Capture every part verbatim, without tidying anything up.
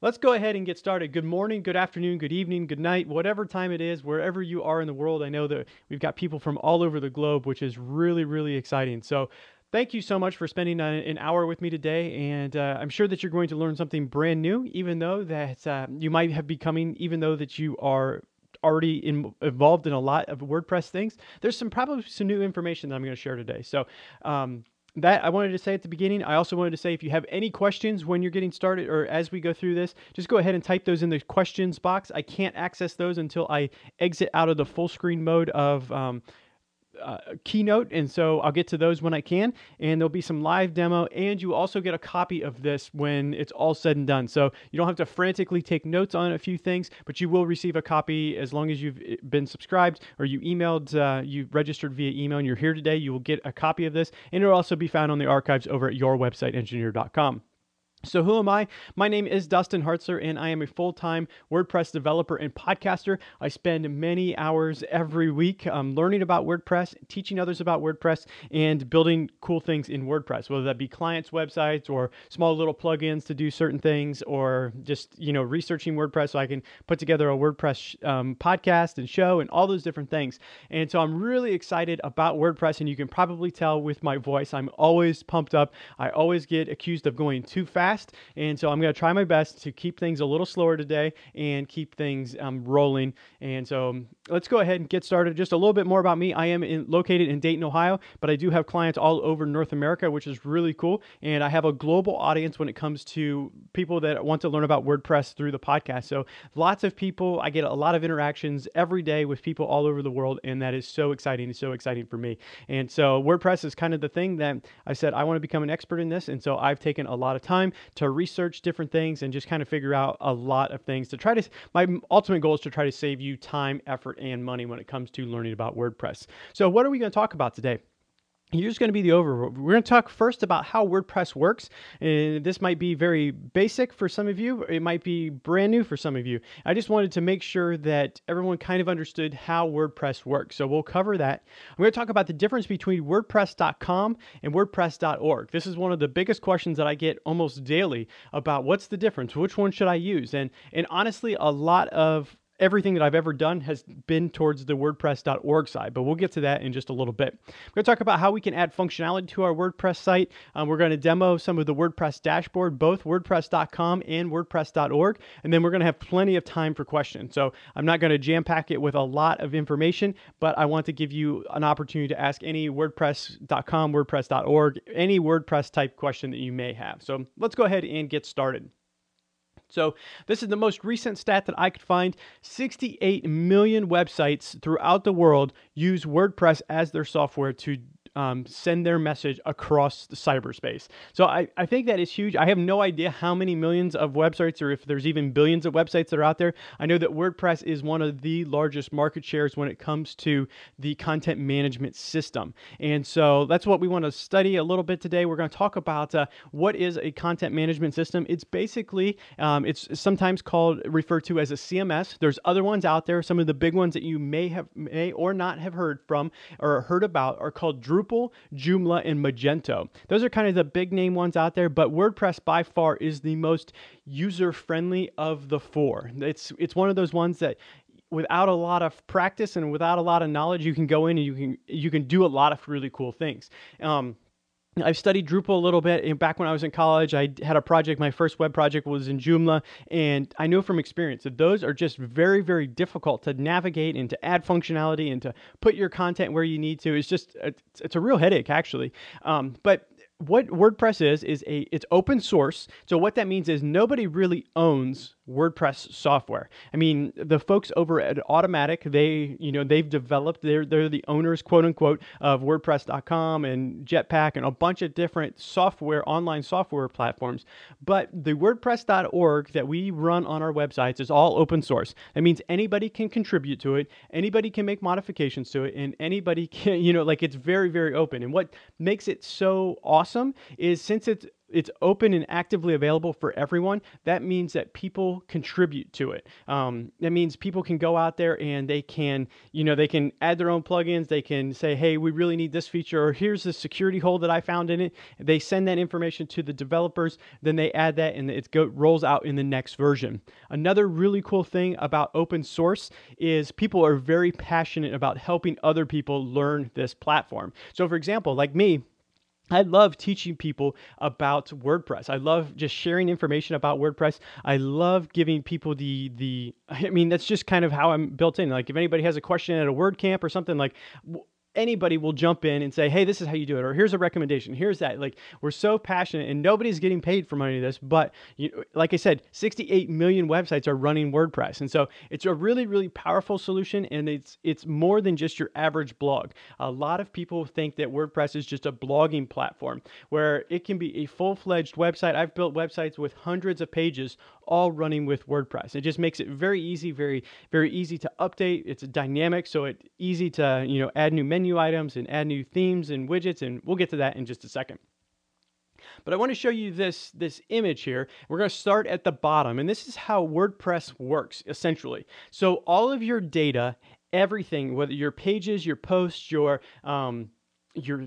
Let's go ahead and get started. Good morning, good afternoon, good evening, good night, whatever time it is, wherever you are in the world. I know that we've got people from all over the globe, which is really, really exciting. So, thank you so much for spending uh, an hour with me today. And uh, I'm sure that you're going to learn something brand new, even though that uh, you might have becoming, even though that you are already in, involved in a lot of WordPress things. There's some probably some new information that I'm going to share today. So, um, that I wanted to say at the beginning. I also wanted to say if you have any questions when you're getting started or as we go through this, just go ahead and type those in the questions box. I can't access those until I exit out of the full screen mode of um, uh, Keynote, and so I'll get to those when I can, and there'll be some live demo, and you also get a copy of this when it's all said and done. So you don't have to frantically take notes on a few things, but you will receive a copy as long as you've been subscribed or you emailed, uh, you registered via email and you're here today, you will get a copy of this, and it'll also be found on the archives over at your website engineer dot com. So who am I? My name is Dustin Hartzler, and I am a full-time WordPress developer and podcaster. I spend many hours every week um, learning about WordPress, teaching others about WordPress, and building cool things in WordPress, whether that be clients' websites or small little plugins to do certain things, or just, you know, researching WordPress so I can put together a WordPress um, podcast and show and all those different things. And so I'm really excited about WordPress, and you can probably tell with my voice, I'm always pumped up. I always get accused of going too fast. And so I'm going to try my best to keep things a little slower today and keep things um, rolling. And so um, let's go ahead and get started. Just a little bit more about me. I am in, located in Dayton, Ohio, but I do have clients all over North America, which is really cool. And I have a global audience when it comes to people that want to learn about WordPress through the podcast. So lots of people, I get a lot of interactions every day with people all over the world. And that is so exciting. It's so exciting for me. And so WordPress is kind of the thing that I said, I want to become an expert in this. And so I've taken a lot of time to research different things and just kind of figure out a lot of things to try to, my ultimate goal is to try to save you time, effort, and money when it comes to learning about WordPress. So what are we going to talk about today? Here's going to be the overview. We're going to talk first about how WordPress works. And this might be very basic for some of you. It might be brand new for some of you. I just wanted to make sure that everyone kind of understood how WordPress works. So we'll cover that. I'm going to talk about the difference between WordPress dot com and WordPress dot org. This is one of the biggest questions that I get almost daily about what's the difference? Which one should I use? And, and honestly, a lot of everything that I've ever done has been towards the WordPress dot org side, but we'll get to that in just a little bit. We're going to talk about how we can add functionality to our WordPress site. Um, we're going to demo some of the WordPress dashboard, both WordPress dot com and WordPress dot org, and then we're going to have plenty of time for questions. So I'm not going to jam pack it with a lot of information, but I want to give you an opportunity to ask any WordPress dot com, WordPress dot org, any WordPress type question that you may have. So let's go ahead and get started. So this is the most recent stat that I could find. sixty-eight million websites throughout the world use WordPress as their software to Um, send their message across the cyberspace. So I, I think that is huge. I have no idea how many millions of websites or if there's even billions of websites that are out there. I know that WordPress is one of the largest market shares when it comes to the content management system. And so that's what we want to study a little bit today. We're going to talk about uh, what is a content management system. It's basically, um, it's sometimes called, referred to as a C M S. There's other ones out there. Some of the big ones that you may have, may or not have heard from or heard about are called Drupal, Joomla, and Magento. Those are kind of the big name ones out there, but WordPress by far is the most user-friendly of the four. It's it's one of those ones that without a lot of practice and without a lot of knowledge, you can go in and you can you can do a lot of really cool things. Um, I've studied Drupal a little bit, and back when I was in college, I had a project, my first web project was in Joomla, and I know from experience that those are just very, very difficult to navigate and to add functionality and to put your content where you need to. It's just, it's, it's a real headache, actually. Um, but what WordPress is, is a it's open source. So what that means is nobody really owns WordPress software. I mean, the folks over at Automatic, they, you know, they've developed, they're, they're the owners, quote unquote, of WordPress dot com and Jetpack and a bunch of different software, online software platforms. But the WordPress dot org that we run on our websites is all open source. That means anybody can contribute to it, anybody can make modifications to it, and anybody can, you know, like it's very, very open. And what makes it so awesome awesome is since it's it's open and actively available for everyone, that means that people contribute to it. Um, that means people can go out there and they can, you know, they can add their own plugins. They can say, hey, we really need this feature, or here's the security hole that I found in it. They send that information to the developers, then they add that and it go, rolls out in the next version. Another really cool thing about open source is people are very passionate about helping other people learn this platform. So for example, like me, I love teaching people about WordPress. I love just sharing information about WordPress. I love giving people the, the, I mean, that's just kind of how I'm built in. Like if anybody has a question at a WordCamp or something, like anybody will jump in and say, hey, this is how you do it, or here's a recommendation, here's that. Like we're so passionate and nobody's getting paid for any of this, but you, like I said, sixty-eight million websites are running WordPress. And so it's a really, really powerful solution. And it's, it's more than just your average blog. A lot of people think that WordPress is just a blogging platform where it can be a full-fledged website. I've built websites with hundreds of pages all running with WordPress. It just makes it very easy, very, very easy to update. It's dynamic, so it's easy to, you know, add new menu items and add new themes and widgets, and we'll get to that in just a second. But I want to show you this, this image here. We're going to start at the bottom, and this is how WordPress works, essentially. So all of your data, everything, whether your pages, your posts, your, um, your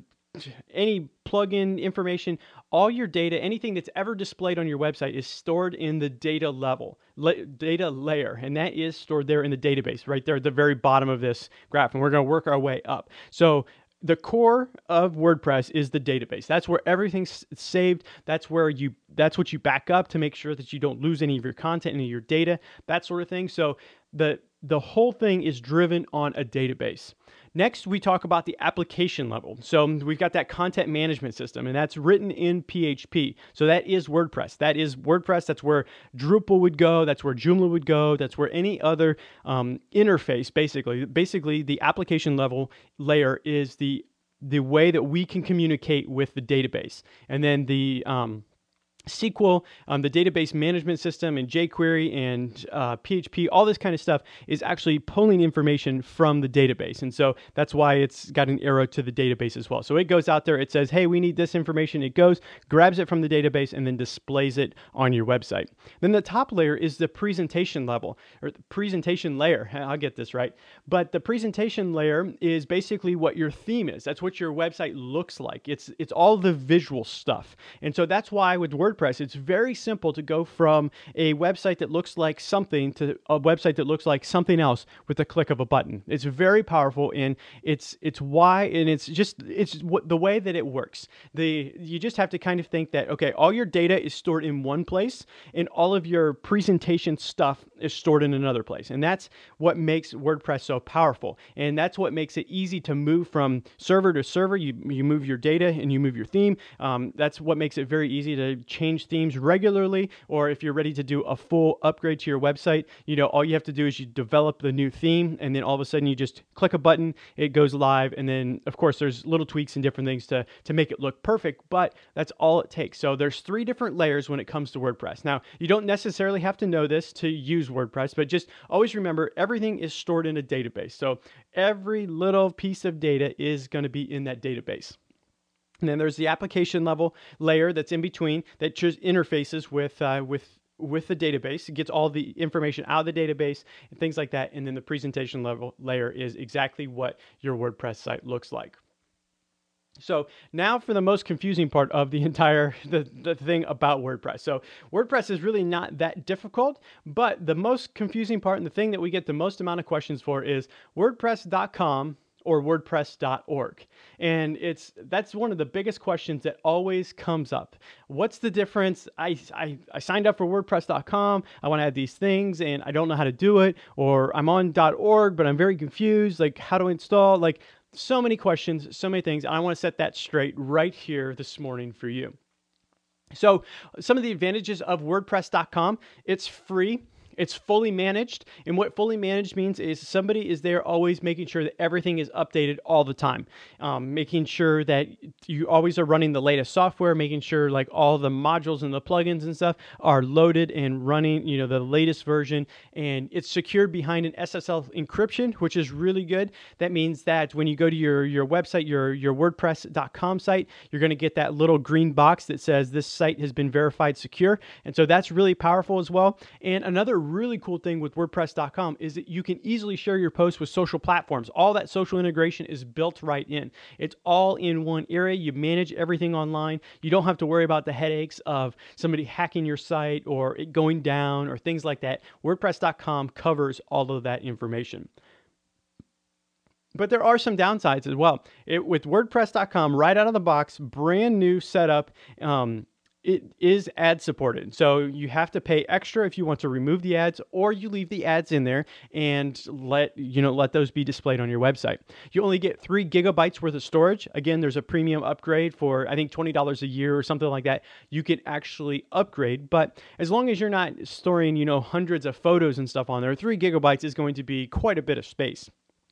any plugin information, all your data, anything that's ever displayed on your website is stored in the data level, la data layer, and that is stored there in the database, right there at the very bottom of this graph, and we're going to work our way up. So the core of WordPress is the database. That's where everything's saved. That's where you, that's what you back up to make sure that you don't lose any of your content, any of your data, that sort of thing. So the, the whole thing is driven on a database. Next, we talk about the application level. So we've got that content management system, and that's written in P H P. So that is WordPress. That is WordPress. That's where Drupal would go. That's where Joomla would go. That's where any other um, interface, basically. Basically, the application level layer is the, the way that we can communicate with the database. And then the... Um, S Q L, um, the database management system, and jQuery and uh, P H P, all this kind of stuff is actually pulling information from the database. And so that's why it's got an arrow to the database as well. So it goes out there, it says, hey, we need this information. It goes, grabs it from the database, and then displays it on your website. Then the top layer is the presentation level, or the presentation layer. I'll get this right. But the presentation layer is basically what your theme is. That's what your website looks like. It's, it's all the visual stuff. And so that's why with WordPress, it's very simple to go from a website that looks like something to a website that looks like something else with the click of a button. It's very powerful, and it's it's why, and it's just it's what the way that it works. The you just have to kind of think that, okay, all your data is stored in one place, and all of your presentation stuff is stored in another place, and that's what makes WordPress so powerful, and that's what makes it easy to move from server to server. You you move your data and you move your theme. Um, that's what makes it very easy to change change themes regularly, or if you're ready to do a full upgrade to your website, you know, all you have to do is you develop the new theme, and then all of a sudden you just click a button, it goes live, and then of course there's little tweaks and different things to, to make it look perfect, but that's all it takes. So there's three different layers when it comes to WordPress. Now, you don't necessarily have to know this to use WordPress, but just always remember everything is stored in a database. So every little piece of data is going to be in that database. And then there's the application level layer that's in between that just interfaces with uh, with with the database. It gets all the information out of the database and things like that. And then the presentation level layer is exactly what your WordPress site looks like. So now for the most confusing part of the entire the, the thing about WordPress. So WordPress is really not that difficult, but the most confusing part and the thing that we get the most amount of questions for is WordPress dot com or WordPress dot org. And it's that's one of the biggest questions that always comes up. What's the difference? I, I, I signed up for WordPress dot com. I want to add these things and I don't know how to do it. Or I'm on .org, but I'm very confused. Like, how to install? Like, so many questions, so many things. I want to set that straight right here this morning for you. So some of the advantages of WordPress dot com, it's free. It's fully managed, and what fully managed means is somebody is there always making sure that everything is updated all the time, um, making sure that you always are running the latest software, making sure like all the modules and the plugins and stuff are loaded and running, you know, the latest version, and it's secured behind an S S L encryption, which is really good. That means that when you go to your your website, your your WordPress dot com site, you're going to get that little green box that says this site has been verified secure, and so that's really powerful as well. And another really cool thing with WordPress dot com is that you can easily share your posts with social platforms. All that social integration is built right in. It's all in one area. You manage everything online. You don't have to worry about the headaches of somebody hacking your site or it going down or things like that. WordPress dot com covers all of that information. But there are some downsides as well. It, with WordPress dot com, right out of the box, brand new setup, um, it is ad supported. So you have to pay extra if you want to remove the ads, or you leave the ads in there and let, you know, let those be displayed on your website. You only get three gigabytes worth of storage. Again, there's a premium upgrade for, I think, twenty dollars a year or something like that. You can actually upgrade, but as long as you're not storing, you know, hundreds of photos and stuff on there, three gigabytes is going to be quite a bit of space.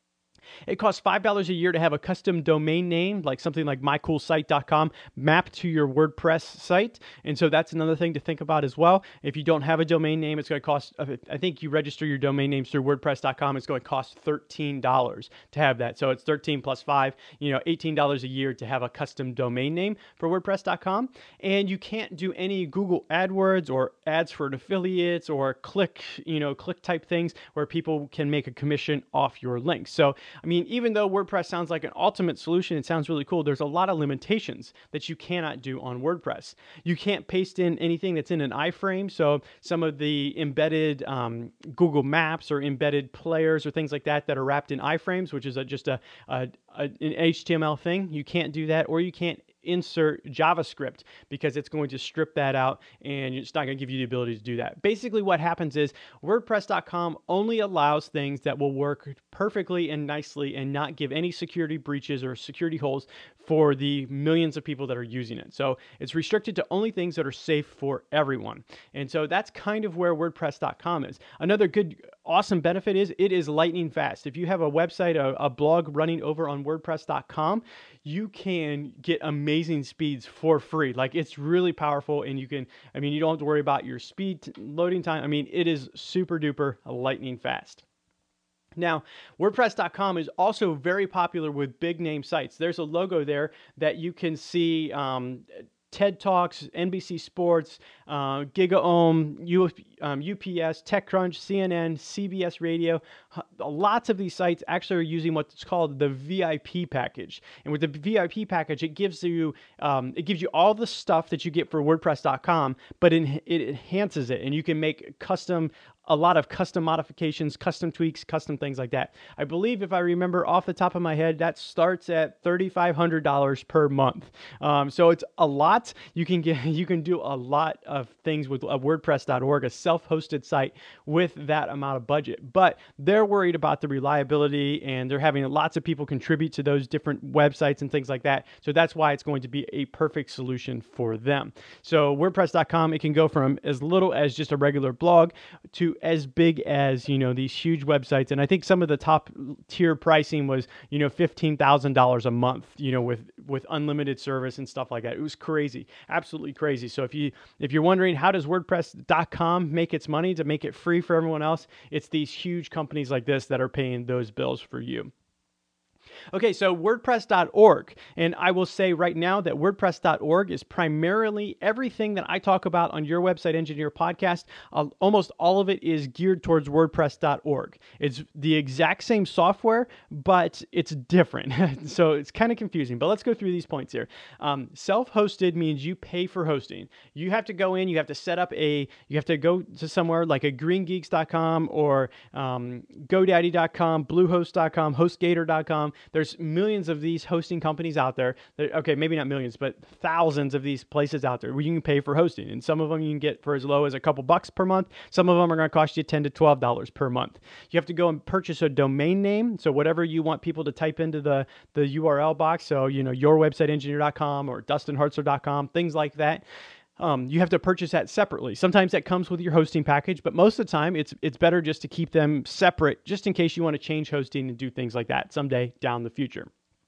It costs five dollars a year to have a custom domain name, like something like my cool site dot com, mapped to your WordPress site. And so that's another thing to think about as well. If you don't have a domain name, it's going to cost, I think you register your domain names through WordPress dot com, it's going to cost thirteen dollars to have that. So it's thirteen plus five, you know, eighteen dollars a year to have a custom domain name for WordPress dot com. And you can't do any Google AdWords or ads for affiliates or click, you know, click type things where people can make a commission off your links. So I mean, even though WordPress sounds like an ultimate solution, it sounds really cool, there's a lot of limitations that you cannot do on WordPress. You can't paste in anything that's in an iframe, so some of the embedded um, Google Maps or embedded players or things like that that are wrapped in iframes, which is a, just a, a, a an H T M L thing, you can't do that, or you can't insert JavaScript because it's going to strip that out and it's not going to give you the ability to do that. Basically what happens is WordPress dot com only allows things that will work perfectly and nicely and not give any security breaches or security holes for the millions of people that are using it. So it's restricted to only things that are safe for everyone. And so that's kind of where WordPress dot com is. Another good, awesome benefit is it is lightning fast. If you have a website, a, a blog running over on WordPress dot com, you can get amazing speeds for free. Like it's really powerful, and you can, I mean, you don't have to worry about your speed loading time. I mean, it is super duper lightning fast. Now, WordPress dot com is also very popular with big name sites. There's a logo there that you can see, um, TED Talks, N B C Sports, uh, GigaOM, U, um, U P S, TechCrunch, C N N, C B S Radio. Lots of these sites actually are using what's called the V I P package. And with the V I P package, it gives you um, it gives you all the stuff that you get for WordPress dot com, but it, it enhances it, and you can make custom a lot of custom modifications, custom tweaks, custom things like that. I believe, if I remember off the top of my head, that starts at three thousand five hundred dollars per month. Um, so it's a lot. You can get, you can do a lot of things with a WordPress dot org, a self-hosted site, with that amount of budget. But they're worried about the reliability, and they're having lots of people contribute to those different websites and things like that. So that's why it's going to be a perfect solution for them. So WordPress dot com, it can go from as little as just a regular blog to as big as, you know, these huge websites. And I think some of the top tier pricing was, you know, fifteen thousand dollars a month, you know, with, with unlimited service and stuff like that. It was crazy, absolutely crazy. So if you, if you're wondering, how does WordPress dot com make its money to make it free for everyone else? It's these huge companies like this that are paying those bills for you. Okay, so WordPress dot org, and I will say right now that WordPress dot org is primarily everything that I talk about on Your Website Engineer podcast. Uh, almost all of it is geared towards WordPress dot org. It's the exact same software, but it's different. So it's kind of confusing, but let's go through these points here. Um, self-hosted means you pay for hosting. You have to go in, you have to set up a, you have to go to somewhere like a green geeks dot com or um, GoDaddy dot com, Bluehost dot com, HostGator dot com. There's millions of these hosting companies out there. Okay, maybe not millions, but thousands of these places out there where you can pay for hosting. And some of them you can get for as low as a couple bucks per month. Some of them are going to cost you ten to twelve dollars per month. You have to go and purchase a domain name. So whatever you want people to type into the, the U R L box. So, you know, your website engineer dot com or dustin hartzler dot com, things like that. Um, you have to purchase that separately. Sometimes that comes with your hosting package, but most of the time it's it's better just to keep them separate, just in case you want to change hosting and do things like that someday down the future.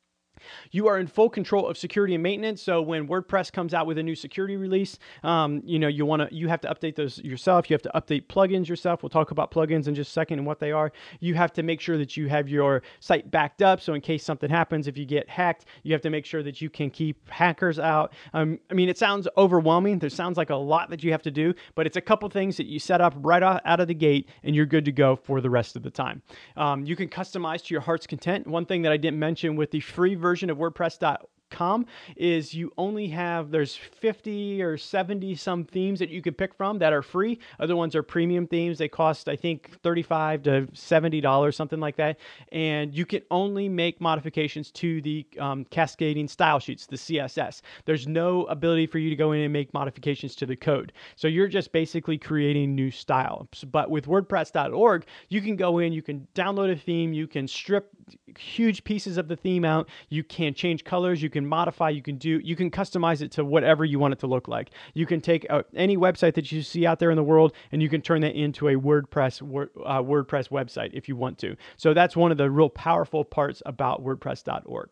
You are in full control of security and maintenance. So when WordPress comes out with a new security release, um, you know, you want to, you have to update those yourself. You have to update plugins yourself. We'll talk about plugins in just a second and what they are. You have to make sure that you have your site backed up. So in case something happens, if you get hacked, you have to make sure that you can keep hackers out. Um, I mean, it sounds overwhelming. There sounds like a lot that you have to do, but it's a couple things that you set up right out of the gate and you're good to go for the rest of the time. Um, you can customize to your heart's content. One thing that I didn't mention with the free version of WordPress dot com is you only have, there's fifty or seventy some themes that you can pick from that are free. Other ones are premium themes. They cost, I think, thirty-five to seventy dollars, something like that. And you can only make modifications to the um, cascading style sheets, the C S S. There's no ability for you to go in and make modifications to the code. So you're just basically creating new style. But with WordPress dot org, you can go in, you can download a theme, you can strip huge pieces of the theme out, you can change colors, you can modify, you can do, you can customize it to whatever you want it to look like. You can take uh, any website that you see out there in the world and you can turn that into a WordPress word, uh, WordPress website if you want to. So that's one of the real powerful parts about WordPress dot org.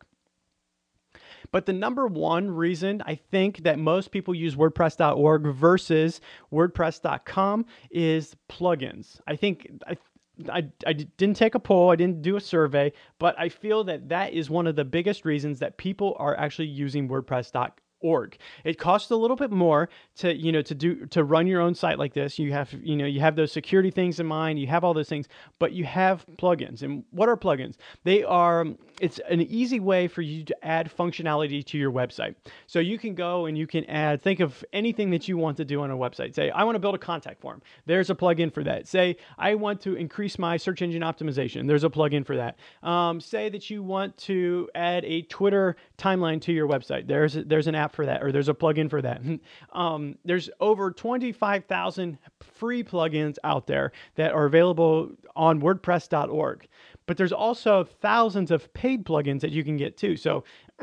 But the number one reason I think that most people use WordPress dot org versus WordPress dot com is plugins. I think I I, I didn't take a poll, I didn't do a survey, but I feel that that is one of the biggest reasons that people are actually using WordPress dot org. Org. It costs a little bit more to, you know, to do, to run your own site like this. You have, you know, you have those security things in mind, you have all those things, but you have plugins. And what are plugins? They are, it's an easy way for you to add functionality to your website. So you can go and you can add, think of anything that you want to do on a website. Say, I want to build a contact form. There's a plugin for that. Say, I want to increase my search engine optimization. There's a plugin for that. Um, say that you want to add a Twitter timeline to your website. There's, a, there's an app for that, or there's a plugin for that. Um, there's over twenty-five thousand free plugins out there that are available on WordPress dot org. But there's also thousands of paid plugins that you can get too. So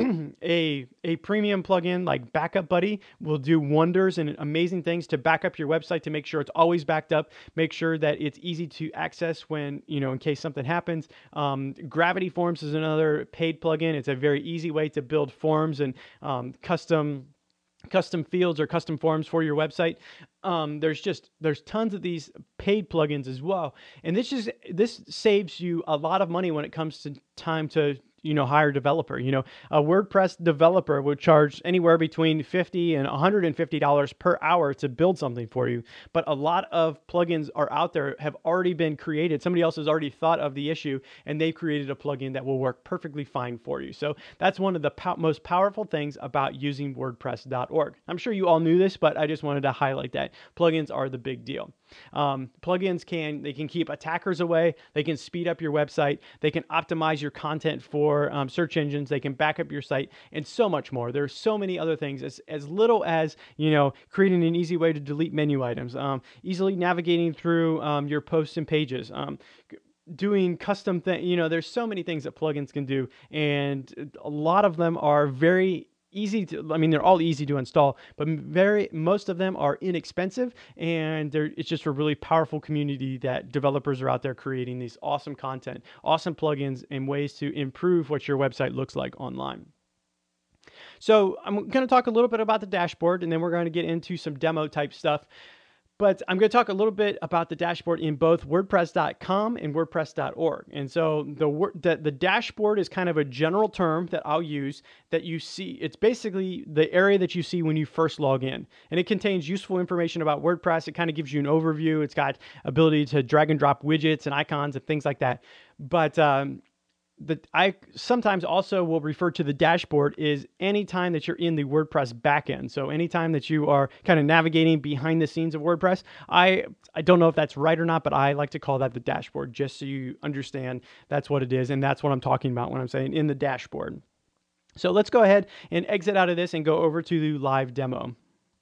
a, a premium plugin like Backup Buddy will do wonders and amazing things to back up your website to make sure it's always backed up, make sure that it's easy to access when, you know, in case something happens. Um, Gravity Forms is another paid plugin. It's a very easy way to build forms and um, custom custom fields or custom forms for your website. Um, there's just, there's tons of these paid plugins as well. And this is, this saves you a lot of money when it comes to time to, you know, hire a developer. You know, a WordPress developer would charge anywhere between fifty and one hundred fifty dollars per hour to build something for you. But a lot of plugins are out there, have already been created. Somebody else has already thought of the issue and they've created a plugin that will work perfectly fine for you. So that's one of the po- most powerful things about using WordPress dot org. I'm sure you all knew this, but I just wanted to highlight that. Plugins are the big deal. Um, plugins can, they can keep attackers away. They can speed up your website. They can optimize your content for um, search engines. They can back up your site and so much more. There's so many other things, as, as little as, you know, creating an easy way to delete menu items, um, easily navigating through um, your posts and pages, um, doing custom things. You know, there's so many things that plugins can do. And a lot of them are very easy to, I mean, they're all easy to install, but very, most of them are inexpensive, and they're, it's just a really powerful community that developers are out there creating these awesome content, awesome plugins, and ways to improve what your website looks like online. So I'm going to talk a little bit about the dashboard, and then we're going to get into some demo type stuff. But I'm going to talk a little bit about the dashboard in both WordPress dot com and WordPress dot org. And so the, the the dashboard is kind of a general term that I'll use that you see. It's basically the area that you see when you first log in. And it contains useful information about WordPress. It kind of gives you an overview. It's got ability to drag and drop widgets and icons and things like that. But um, the, I sometimes also will refer to the dashboard is anytime that you're in the WordPress backend. So anytime that you are kind of navigating behind the scenes of WordPress, I I don't know if that's right or not, but I like to call that the dashboard, just so you understand that's what it is. And that's what I'm talking about when I'm saying in the dashboard. So let's go ahead and exit out of this and go over to the live demo.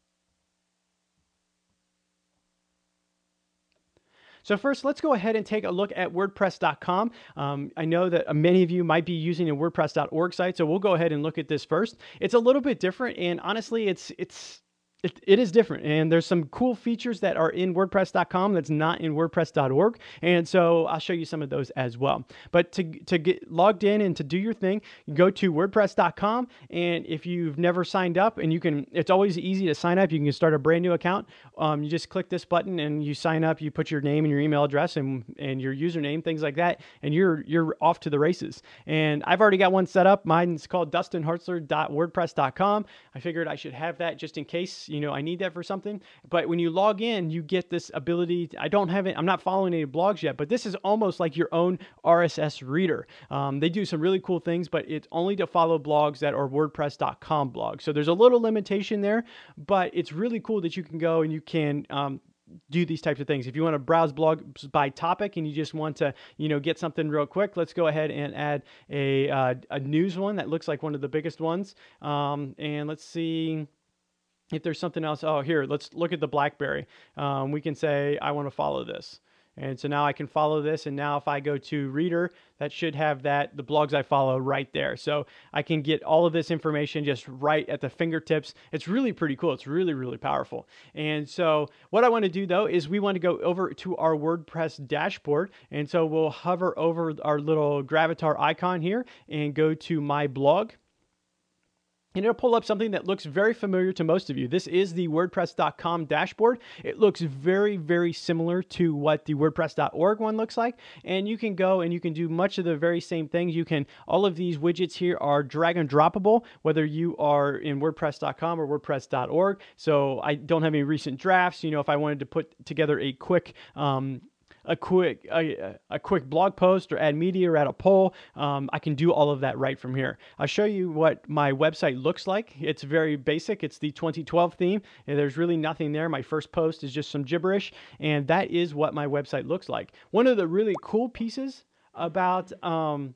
So first, let's go ahead and take a look at WordPress dot com. Um, I know that many of you might be using a WordPress dot org site, so we'll go ahead and look at this first. It's a little bit different, and honestly, it's it's It, it is different, and there's some cool features that are in WordPress dot com that's not in WordPress dot org, and so I'll show you some of those as well. But to to get logged in and to do your thing, you go to WordPress dot com, and if you've never signed up, and you can, it's always easy to sign up. You can start a brand new account. Um, you just click this button and you sign up. You put your name and your email address and and your username, things like that, and you're you're off to the races. And I've already got one set up. Mine's called dustin hartzler dot wordpress dot com. I figured I should have that just in case, you know, I need that for something. But when you log in, you get this ability. To, I don't have it. I'm not following any blogs yet, but this is almost like your own R S S reader. Um, they do some really cool things, but it's only to follow blogs that are WordPress dot com blogs. So there's a little limitation there, but it's really cool that you can go and you can, um, do these types of things. If you want to browse blogs by topic and you just want to, you know, get something real quick, let's go ahead and add a, uh, a news one that looks like one of the biggest ones. Um, and let's see if there's something else. Oh, here, let's look at the BlackBerry. Um, we can say, I want to follow this. And so now I can follow this. And now if I go to Reader, that should have that, the blogs I follow right there. So I can get all of this information just right at the fingertips. It's really pretty cool. It's really, really powerful. And so what I want to do though, is we want to go over to our WordPress dashboard. And so we'll hover over our little Gravatar icon here and go to My Blog. And it'll pull up something that looks very familiar to most of you. This is the WordPress dot com dashboard. It looks very, very similar to what the WordPress dot org one looks like. And you can go and you can do much of the very same things. You can, all of these widgets here are drag and droppable, whether you are in WordPress dot com or WordPress dot org. So I don't have any recent drafts. You know, if I wanted to put together a quick, um, a quick a, a quick blog post or add media or add a poll, um, I can do all of that right from here. I'll show you what my website looks like. It's very basic. It's the twenty twelve theme, and there's really nothing there. My first post is just some gibberish, and that is what my website looks like. One of the really cool pieces about, um,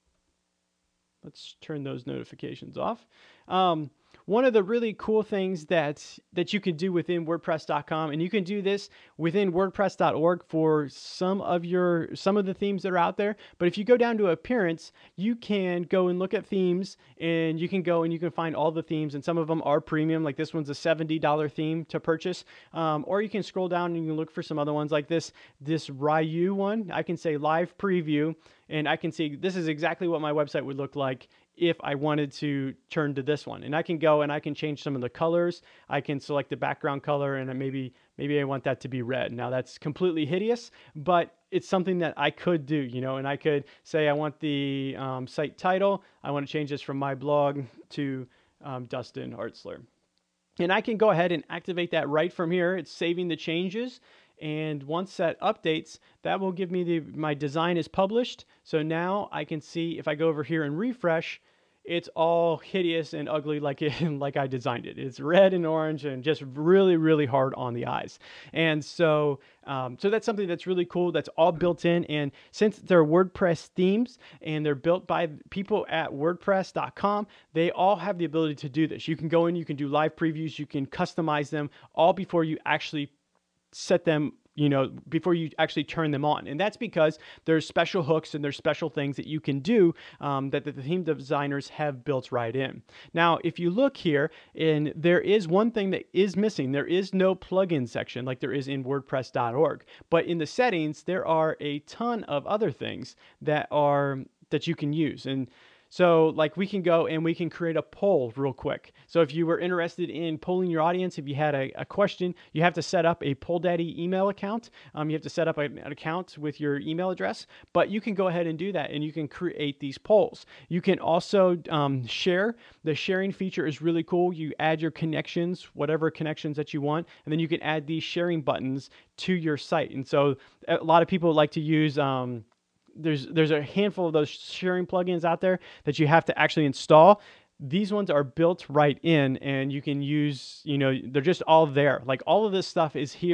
let's turn those notifications off. Um, One of the really cool things that that you can do within WordPress dot com, and you can do this within WordPress dot org for some of your some of the themes that are out there. But if you go down to appearance, you can go and look at themes, and you can go and you can find all the themes, and some of them are premium. Like this one's a seventy dollar theme to purchase, um, or you can scroll down and you can look for some other ones like this this Ryu one. I can say live preview, and I can see this is exactly what my website would look like if I wanted to turn to this one. And I can go and I can change some of the colors. I can select the background color, and maybe maybe I want that to be red. Now that's completely hideous, but it's something that I could do, you know, and I could say I want the um, site title. I want to change this from my blog to um, Dustin Hartzler. And I can go ahead and activate that right from here. It's saving the changes. And once that updates, that will give me the, my design is published. So now I can see if I go over here and refresh, it's all hideous and ugly like it, like I designed it. It's red and orange and just really, really hard on the eyes. And so, um, so that's something that's really cool. That's all built in. And since they're WordPress themes and they're built by people at WordPress dot com, they all have the ability to do this. You can go in, you can do live previews, you can customize them all before you actually set them, you know, before you actually turn them on. And that's because there's special hooks and there's special things that you can do um, that the theme designers have built right in. Now, if you look here, and there is one thing that is missing. There is no plugin section like there is in WordPress dot org. But in the settings, there are a ton of other things that are that you can use. And so like we can go and we can create a poll real quick. So if you were interested in polling your audience, if you had a, a question, you have to set up a PollDaddy email account. Um, you have to set up an, an account with your email address, but you can go ahead and do that and you can create these polls. You can also um, share. The sharing feature is really cool. You add your connections, whatever connections that you want, and then you can add these sharing buttons to your site. And so a lot of people like to use um, There's there's a handful of those sharing plugins out there that you have to actually install. These ones are built right in, and you can use, you know, they're just all there. Like all of this stuff is here. No,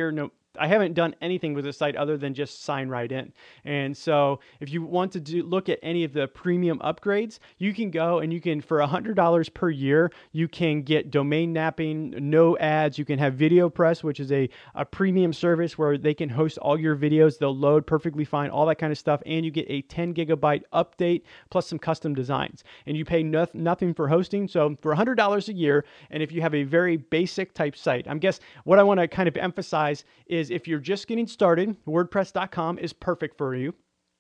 I haven't done anything with the site other than just sign right in. And so if you want to do, look at any of the premium upgrades, you can go and you can, for one hundred dollars per year, you can get domain napping, no ads. You can have VideoPress, which is a, a premium service where they can host all your videos. They'll load perfectly fine, all that kind of stuff. And you get a ten gigabyte update plus some custom designs. And you pay no, nothing for hosting. So for one hundred dollars a year, and if you have a very basic type site, I guess what I want to kind of emphasize is if you're just getting started, WordPress dot com is perfect for you.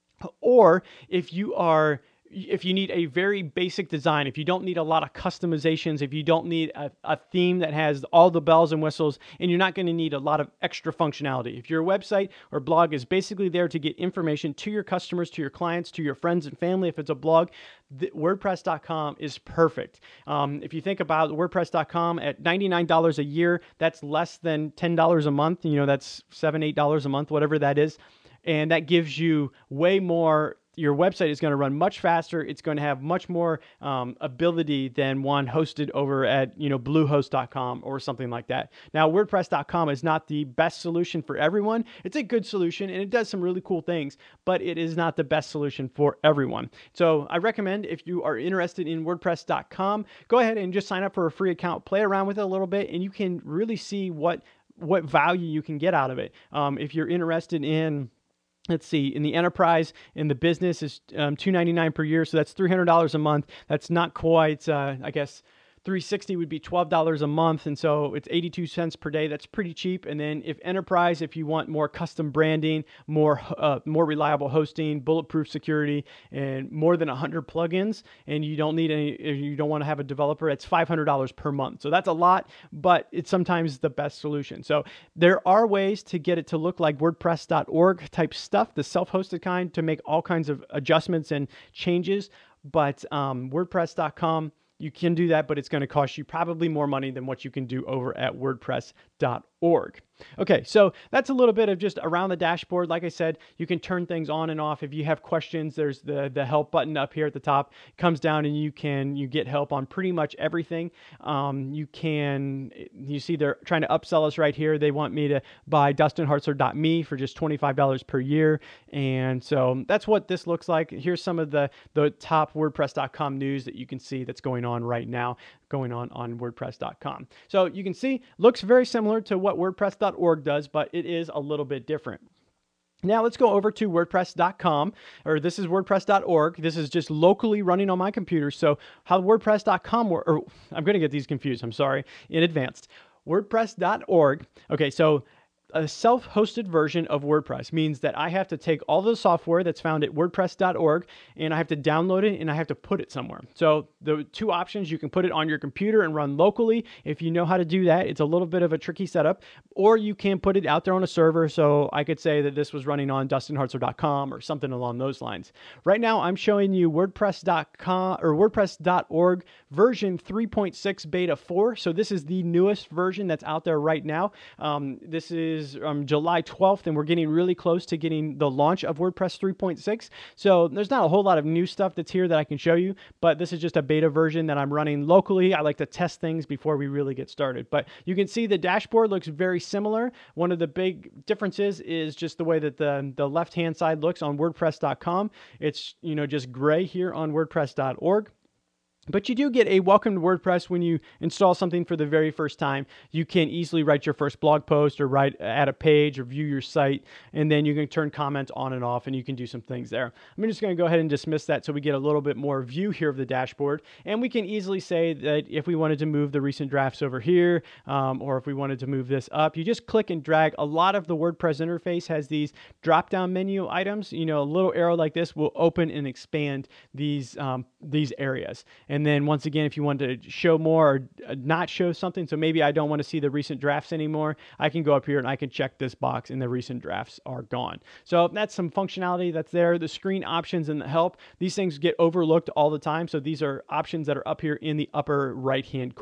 Or if you are if you need a very basic design, if you don't need a lot of customizations, if you don't need a, a theme that has all the bells and whistles, and you're not going to need a lot of extra functionality. If your website or blog is basically there to get information to your customers, to your clients, to your friends and family, if it's a blog, WordPress dot com is perfect. Um, if you think about WordPress dot com at ninety-nine dollars a year, that's less than ten dollars a month. You know, that's seven dollars, eight dollars a month, whatever that is. And that gives you way more. Your website is going to run much faster. It's going to have much more um, ability than one hosted over at, you know, bluehost dot com or something like that. Now, WordPress dot com is not the best solution for everyone. It's a good solution and it does some really cool things, but it is not the best solution for everyone. So I recommend, if you are interested in WordPress dot com, go ahead and just sign up for a free account, play around with it a little bit, and you can really see what what value you can get out of it. Um, if you're interested in, let's see, in the enterprise, in the business is um, two hundred ninety-nine dollars per year. So that's three hundred dollars a month. That's not quite, uh, I guess, three hundred sixty would be twelve dollars a month. And so it's eighty-two cents per day. That's pretty cheap. And then if enterprise, if you want more custom branding, more, uh, more reliable hosting, bulletproof security, and more than one hundred plugins, and you don't need any, you don't want to have a developer, it's five hundred dollars per month. So that's a lot, but it's sometimes the best solution. So there are ways to get it to look like WordPress dot org type stuff, the self-hosted kind, to make all kinds of adjustments and changes. But um, WordPress dot com, you can do that, but it's going to cost you probably more money than what you can do over at WordPress dot org. Okay, so that's a little bit of just around the dashboard. Like I said, you can turn things on and off. If you have questions, there's the, the help button up here at the top. It comes down and you can you get help on pretty much everything. Um, you can, you see they're trying to upsell us right here. They want me to buy Dustin Hartzler dot me for just twenty-five dollars per year. And so that's what this looks like. Here's some of the, the top WordPress dot com news that you can see that's going on right now, going on on WordPress dot com. So you can see, looks very similar to what WordPress dot org does, but it is a little bit different. Now let's go over to WordPress dot com, or this is WordPress dot org. This is just locally running on my computer. So how WordPress dot com, or, or I'm going to get these confused, I'm sorry, in advance. WordPress dot org. Okay, so a self-hosted version of WordPress means that I have to take all the software that's found at WordPress dot org and I have to download it and I have to put it somewhere. So the two options, you can put it on your computer and run locally. If you know how to do that, it's a little bit of a tricky setup, or you can put it out there on a server. So I could say that this was running on Dustin Hartzler dot com or something along those lines. Right now, I'm showing you WordPress dot com or WordPress dot org version three point six beta four. So this is the newest version that's out there right now. Um, this is Um, July twelfth, and we're getting really close to getting the launch of WordPress three point six. So there's not a whole lot of new stuff that's here that I can show you, but this is just a beta version that I'm running locally. I like to test things before we really get started. But you can see the dashboard looks very similar. One of the big differences is just the way that the, the left-hand side looks on WordPress dot com. It's, you know, just gray here on WordPress dot org. But you do get a welcome to WordPress when you install something for the very first time. You can easily write your first blog post or write add a page or view your site, and then you can turn comments on and off, and you can do some things there. I'm just going to go ahead and dismiss that so we get a little bit more view here of the dashboard, and we can easily say that if we wanted to move the recent drafts over here, um, or if we wanted to move this up, you just click and drag. A lot of the WordPress interface has these drop-down menu items. You know, a little arrow like this will open and expand these um, these areas. And then once again, if you want to show more or not show something, so maybe I don't want to see the recent drafts anymore, I can go up here and I can check this box and the recent drafts are gone. So that's some functionality that's there. The screen options and the help, these things get overlooked all the time. So these are options that are up here in the upper right-hand corner.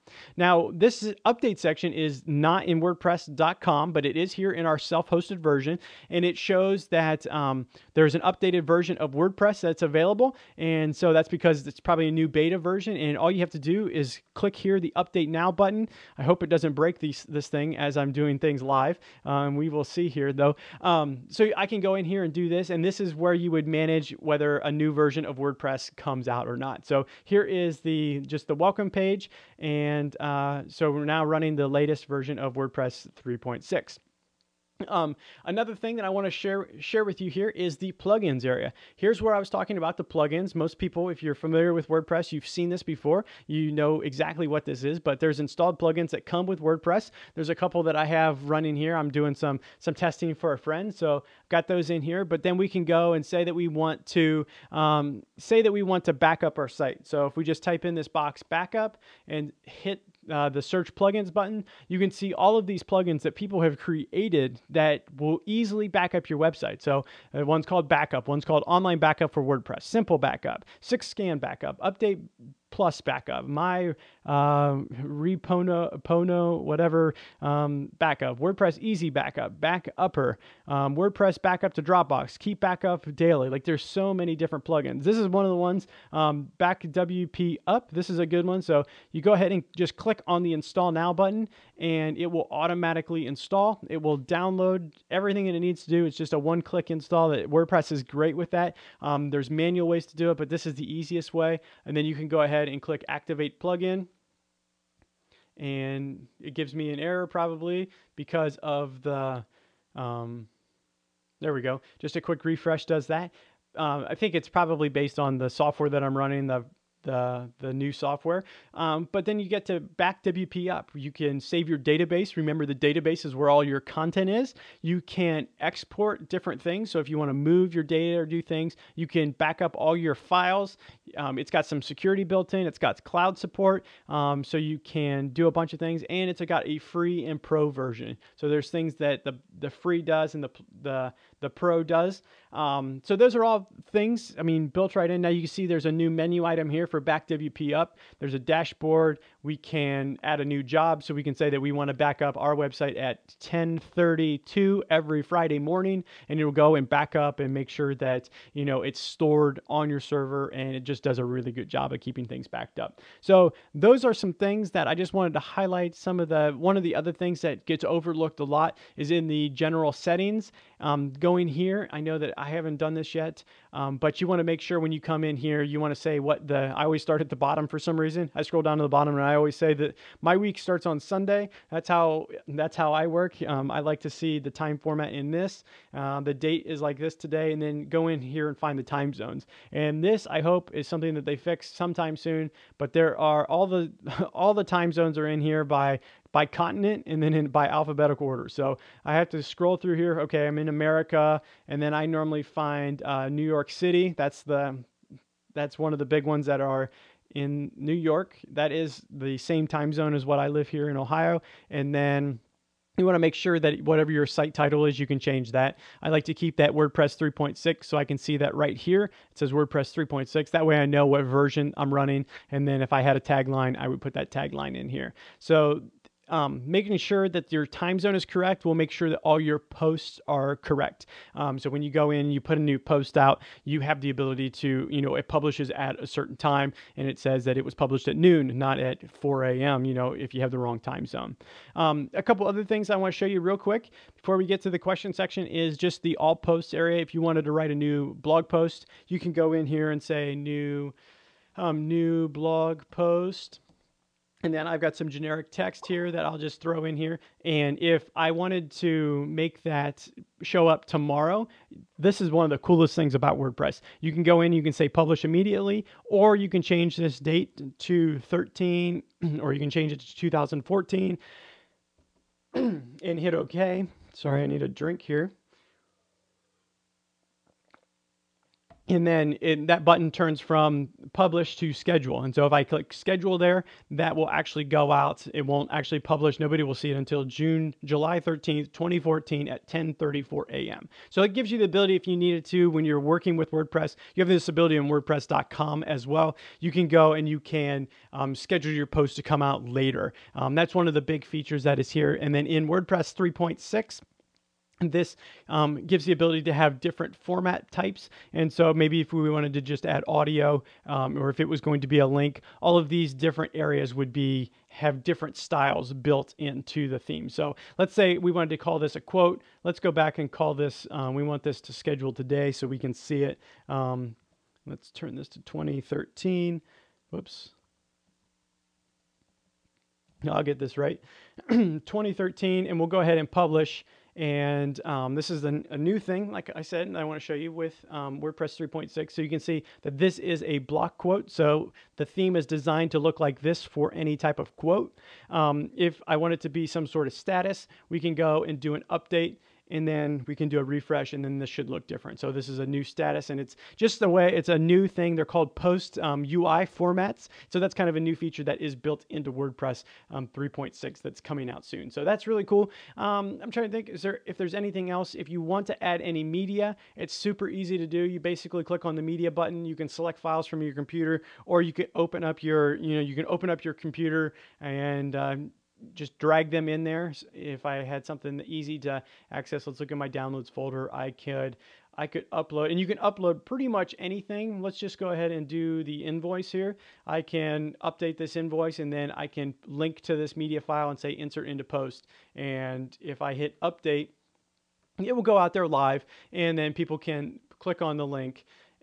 Now, this update section is not in WordPress dot com, but it is here in our self-hosted version, and it shows that um, there's an updated version of WordPress that's available, and so that's because it's probably a new beta version, and all you have to do is click here, the Update Now button. I hope it doesn't break these, this thing as I'm doing things live. Um, we will see here, though. Um, so I can go in here and do this, and this is where you would manage whether a new version of WordPress comes out or not. So here is the just the welcome page, and uh, so we're now running the latest version of WordPress three point six. Um, another thing that I want to share share with you here is the plugins area. Here's where I was talking about the plugins. Most people, if you're familiar with WordPress, you've seen this before. You know exactly what this is, but there's installed plugins that come with WordPress. There's a couple that I have running here. I'm doing some some testing for a friend, so I've got those in here. But then we can go and say that we want to um, say that we want to back up our site. So if we just type in this box backup and hit Uh, the search plugins button, you can see all of these plugins that people have created that will easily back up your website. So uh, one's called Backup, one's called Online Backup for WordPress, Simple Backup, Six Scan Backup, Update Plus Backup, My uh, Repono, Pono, whatever um, Backup, WordPress Easy Backup, Backupper, um, WordPress Backup to Dropbox, Keep Backup Daily. Like there's so many different plugins. This is one of the ones, um, Back W P Up. This is a good one. So you go ahead and just click on the Install Now button, and it will automatically install. It will download everything that it needs to do. It's just a one-click install. That WordPress is great with that. Um, there's manual ways to do it, but this is the easiest way. And then you can go ahead and click Activate Plugin, and it gives me an error probably because of the, um, there we go. Just a quick refresh does that. Um, I think it's probably based on the software that I'm running, the the the new software. Um, but then you get to back W P up. You can save your database. Remember, the database is where all your content is. You can export different things. So if you want to move your data or do things, you can back up all your files. Um, it's got some security built in. It's got cloud support. Um, so you can do a bunch of things, and it's got a free and pro version. So there's things that the the free does and the the the pro does. Um, so those are all things, I mean, built right in. Now you can see there's a new menu item here for back W P up. There's a dashboard. We can add a new job. So we can say that we want to back up our website at ten thirty-two every Friday morning, and it'll go and back up and make sure that, you know, it's stored on your server, and it just does a really good job of keeping things backed up. So those are some things that I just wanted to highlight. Some of the, one of the other things that gets overlooked a lot is in the general settings. Um, going here, I know that I haven't done this yet, um, but you want to make sure when you come in here, you want to say what the, I always start at the bottom for some reason. I scroll down to the bottom and I always say that my week starts on Sunday. That's how, that's how I work. Um, I like to see the time format in this. Uh, the date is like this today, and then go in here and find the time zones. And this, I hope, is something that they fix sometime soon, but there are all the, all the time zones are in here by by continent and then in, by alphabetical order. So I have to scroll through here. Okay, I'm in America, and then I normally find uh, New York City. That's the that's one of the big ones that are in New York. That is the same time zone as what I live here in Ohio. And then you want to make sure that whatever your site title is, you can change that. I like to keep that WordPress three point six, so I can see that right here. It says WordPress three point six. That way I know what version I'm running. And then if I had a tagline, I would put that tagline in here. So Um, making sure that your time zone is correct will make sure that all your posts are correct. Um, so when you go in, you put a new post out, you have the ability to, you know, it publishes at a certain time, and it says that it was published at noon, not at four a.m., you know, if you have the wrong time zone. Um, a couple other things I want to show you real quick before we get to the question section is just the all posts area. If you wanted to write a new blog post, you can go in here and say new, um, new blog post. And then I've got some generic text here that I'll just throw in here. And if I wanted to make that show up tomorrow, this is one of the coolest things about WordPress. You can go in, you can say publish immediately, or you can change this date to thirteen, or you can change it to two thousand fourteen and hit OK. Sorry, I need a drink here. And then it, that button turns from publish to schedule. And so if I click schedule there, that will actually go out. It won't actually publish. Nobody will see it until June, July thirteenth, twenty fourteen at ten thirty-four a.m. So it gives you the ability, if you needed to, when you're working with WordPress, you have this ability on WordPress dot com as well. You can go and you can um, schedule your post to come out later. Um, that's one of the big features that is here. And then in WordPress three point six, this um, gives the ability to have different format types. And so maybe if we wanted to just add audio, um, or if it was going to be a link, all of these different areas would be have different styles built into the theme. So let's say we wanted to call this a quote. Let's go back and call this, um, we want this to schedule today so we can see it. Um, let's turn this to twenty thirteen. Whoops. No, I'll get this right. twenty thirteen, and we'll go ahead and publish. And um, this is a, a new thing, like I said, and I want to show you with um, WordPress three point six. So you can see that this is a block quote. So the theme is designed to look like this for any type of quote. Um, if I want it to be some sort of status, we can go and do an update, and then we can do a refresh, and then this should look different. So this is a new status, and it's just the way, it's a new thing. They're called post um, U I formats. So that's kind of a new feature that is built into WordPress um, three point six that's coming out soon. So that's really cool. Um, I'm trying to think, is there, if there's anything else, if you want to add any media, it's super easy to do. You basically click on the media button. You can select files from your computer, or you can open up your, you know, you can open up your computer and uh, just drag them in there. If I had something easy to access, let's look at my downloads folder. I could, I could upload, and you can upload pretty much anything. Let's just go ahead and do the invoice here. I can update this invoice, and then I can link to this media file and say insert into post. And if I hit update, it will go out there live, and then people can click on the link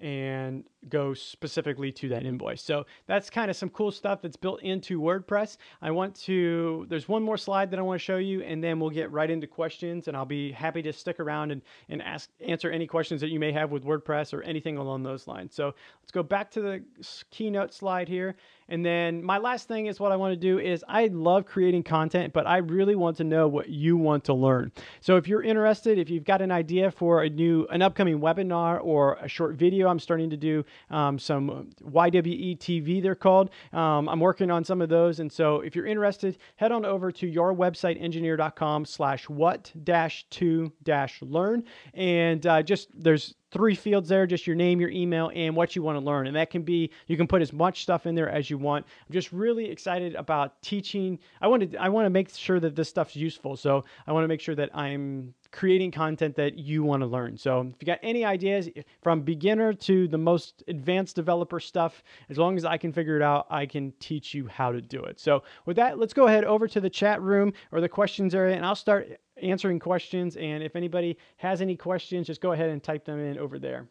and go specifically to that invoice. So that's kind of some cool stuff that's built into WordPress. I want to, there's one more slide that I want to show you, and then we'll get right into questions, and I'll be happy to stick around and, and ask, answer any questions that you may have with WordPress or anything along those lines. So let's go back to the keynote slide here. And then my last thing is what I want to do is I love creating content, but I really want to know what you want to learn. So if you're interested, if you've got an idea for a new, an upcoming webinar or a short video, I'm starting to do um, some Y W E T V, they're called. Um, I'm working on some of those. And so if you're interested, head on over to yourwebsiteengineer.com slash what dash to dash learn. And uh, just there's three fields there, just your name, your email, and what you want to learn. And that can be, you can put as much stuff in there as you want. I'm just really excited about teaching. I want to, I want to make sure that this stuff's useful. So I want to make sure that I'm creating content that you want to learn. So if you got any ideas from beginner to the most advanced developer stuff, as long as I can figure it out, I can teach you how to do it. So with that, let's go ahead over to the chat room or the questions area, and I'll start answering questions. And if anybody has any questions, just go ahead and type them in over there.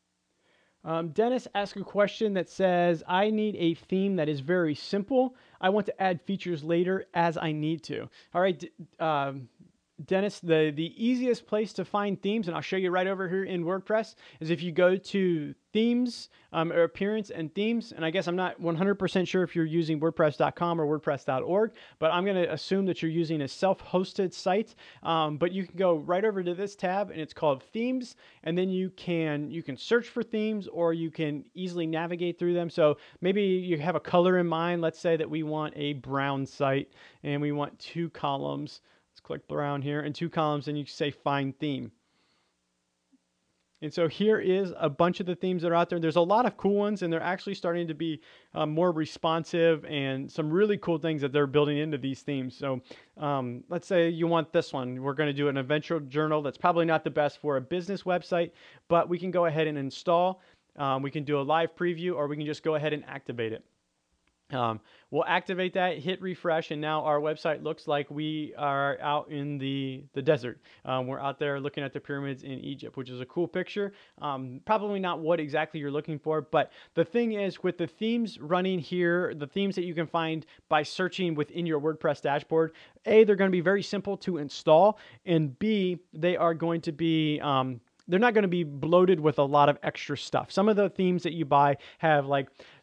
Um, Dennis asked a question that says, I need a theme that is very simple. I want to add features later as I need to. All right, um, Dennis, the, the easiest place to find themes, and I'll show you right over here in WordPress, is if you go to themes, um, or appearance and themes. And I guess I'm not one hundred percent sure if you're using WordPress dot com or WordPress dot org, but I'm going to assume that you're using a self-hosted site. Um, but you can go right over to this tab, and it's called themes. And then you can, you can search for themes, or you can easily navigate through them. So maybe you have a color in mind. Let's say that we want a brown site, and we want two columns. Let's click brown here and two columns, and you say find theme. And so here is a bunch of the themes that are out there. There's a lot of cool ones, and they're actually starting to be um, more responsive, and some really cool things that they're building into these themes. So um, let's say you want this one. We're going to do an adventure journal. That's probably not the best for a business website, but we can go ahead and install. Um, we can do a live preview, or we can just go ahead and activate it. Um, we'll activate that, hit refresh, and now our website looks like we are out in the, the desert. Um, we're out there looking at the pyramids in Egypt, which is a cool picture. Um, probably not what exactly you're looking for, but the thing is, with the themes running here, the themes that you can find by searching within your WordPress dashboard, A, they're going to be very simple to install, and B, they are going to be... Um, they're not going to be bloated with a lot of extra stuff. Some of the themes that you buy have like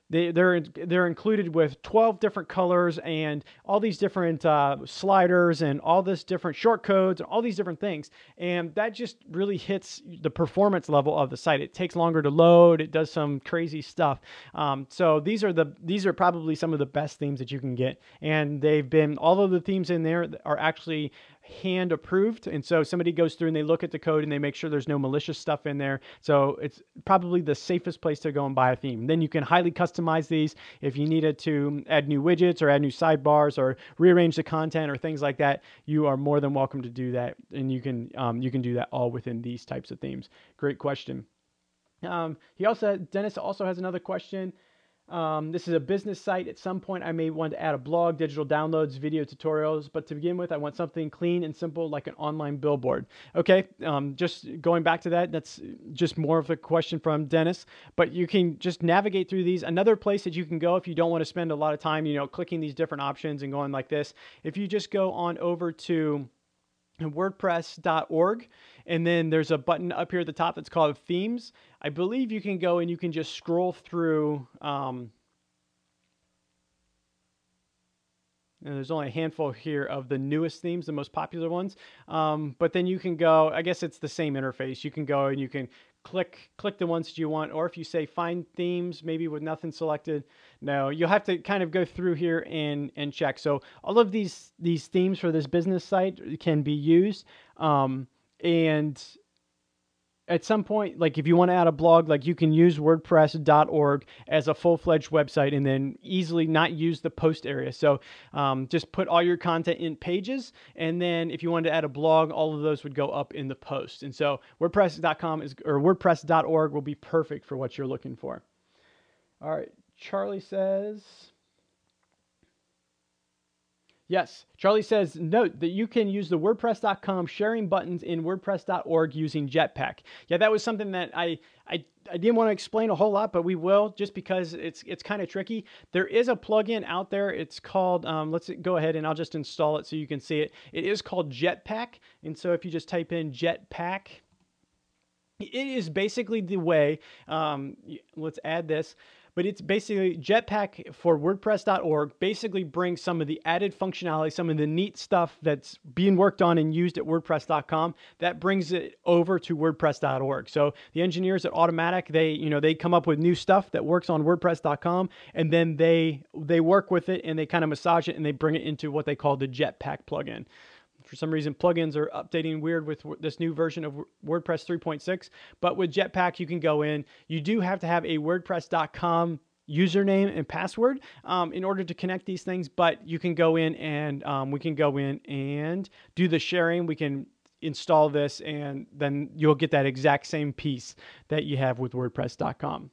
They, they're they're included with twelve different colors and all these different uh, sliders and all this different short codes and all these different things. And that just really hits the performance level of the site. It takes longer to load. It does some crazy stuff. Um, so these are the these are probably some of the best themes that you can get. And they've been all of the themes in there are actually hand approved, and so somebody goes through and they look at the code and they make sure there's no malicious stuff in there. So it's probably the safest place to go and buy a theme. Then you can highly customize these if you needed to add new widgets or add new sidebars or rearrange the content or things like that. You are more than welcome to do that, and you can um, you can do that all within these types of themes. Great question. Um, he also Dennis also has another question. Um, this is a business site. At some point, I may want to add a blog, digital downloads, video tutorials. But to begin with, I want something clean and simple, like an online billboard. Okay, um, just going back to that, that's just more of a question from Dennis. But you can just navigate through these. Another place that you can go if you don't want to spend a lot of time, you know, clicking these different options and going like this. If you just go on over to WordPress dot org, and then there's a button up here at the top that's called themes. I believe you can go and you can just scroll through. Um, and there's only a handful here of the newest themes, the most popular ones. Um, but then you can go, I guess it's the same interface. You can go and you can click click the ones that you want, or if you say find themes, maybe with nothing selected, no, you'll have to kind of go through here and and check. So all of these these themes for this business site can be used, um, and at some point, like if you want to add a blog, like you can use WordPress dot org as a full-fledged website and then easily not use the post area. So um, just put all your content in pages, and then if you wanted to add a blog, all of those would go up in the post. And so WordPress dot com is or WordPress dot org will be perfect for what you're looking for. All right, Charlie says. Yes, Charlie says, note that you can use the WordPress dot com sharing buttons in WordPress dot org using Jetpack. Yeah, that was something that I, I, I didn't want to explain a whole lot, but we will, just because it's it's kind of tricky. There is a plugin out there. It's called, um, let's go ahead and I'll just install it so you can see it. It is called Jetpack. And so if you just type in Jetpack, it is basically the way, um, let's add this. But it's basically Jetpack for WordPress dot org basically brings some of the added functionality, some of the neat stuff that's being worked on and used at WordPress dot com, that brings it over to WordPress dot org. So the engineers at Automattic, they, you know, they come up with new stuff that works on WordPress dot com, and then they they work with it and they kind of massage it and they bring it into what they call the Jetpack plugin. For some reason, plugins are updating weird with this new version of WordPress three point six. But with Jetpack, you can go in. You do have to have a WordPress dot com username and password um, in order to connect these things. But you can go in and um, we can go in and do the sharing. We can install this, and then you'll get that exact same piece that you have with WordPress dot com.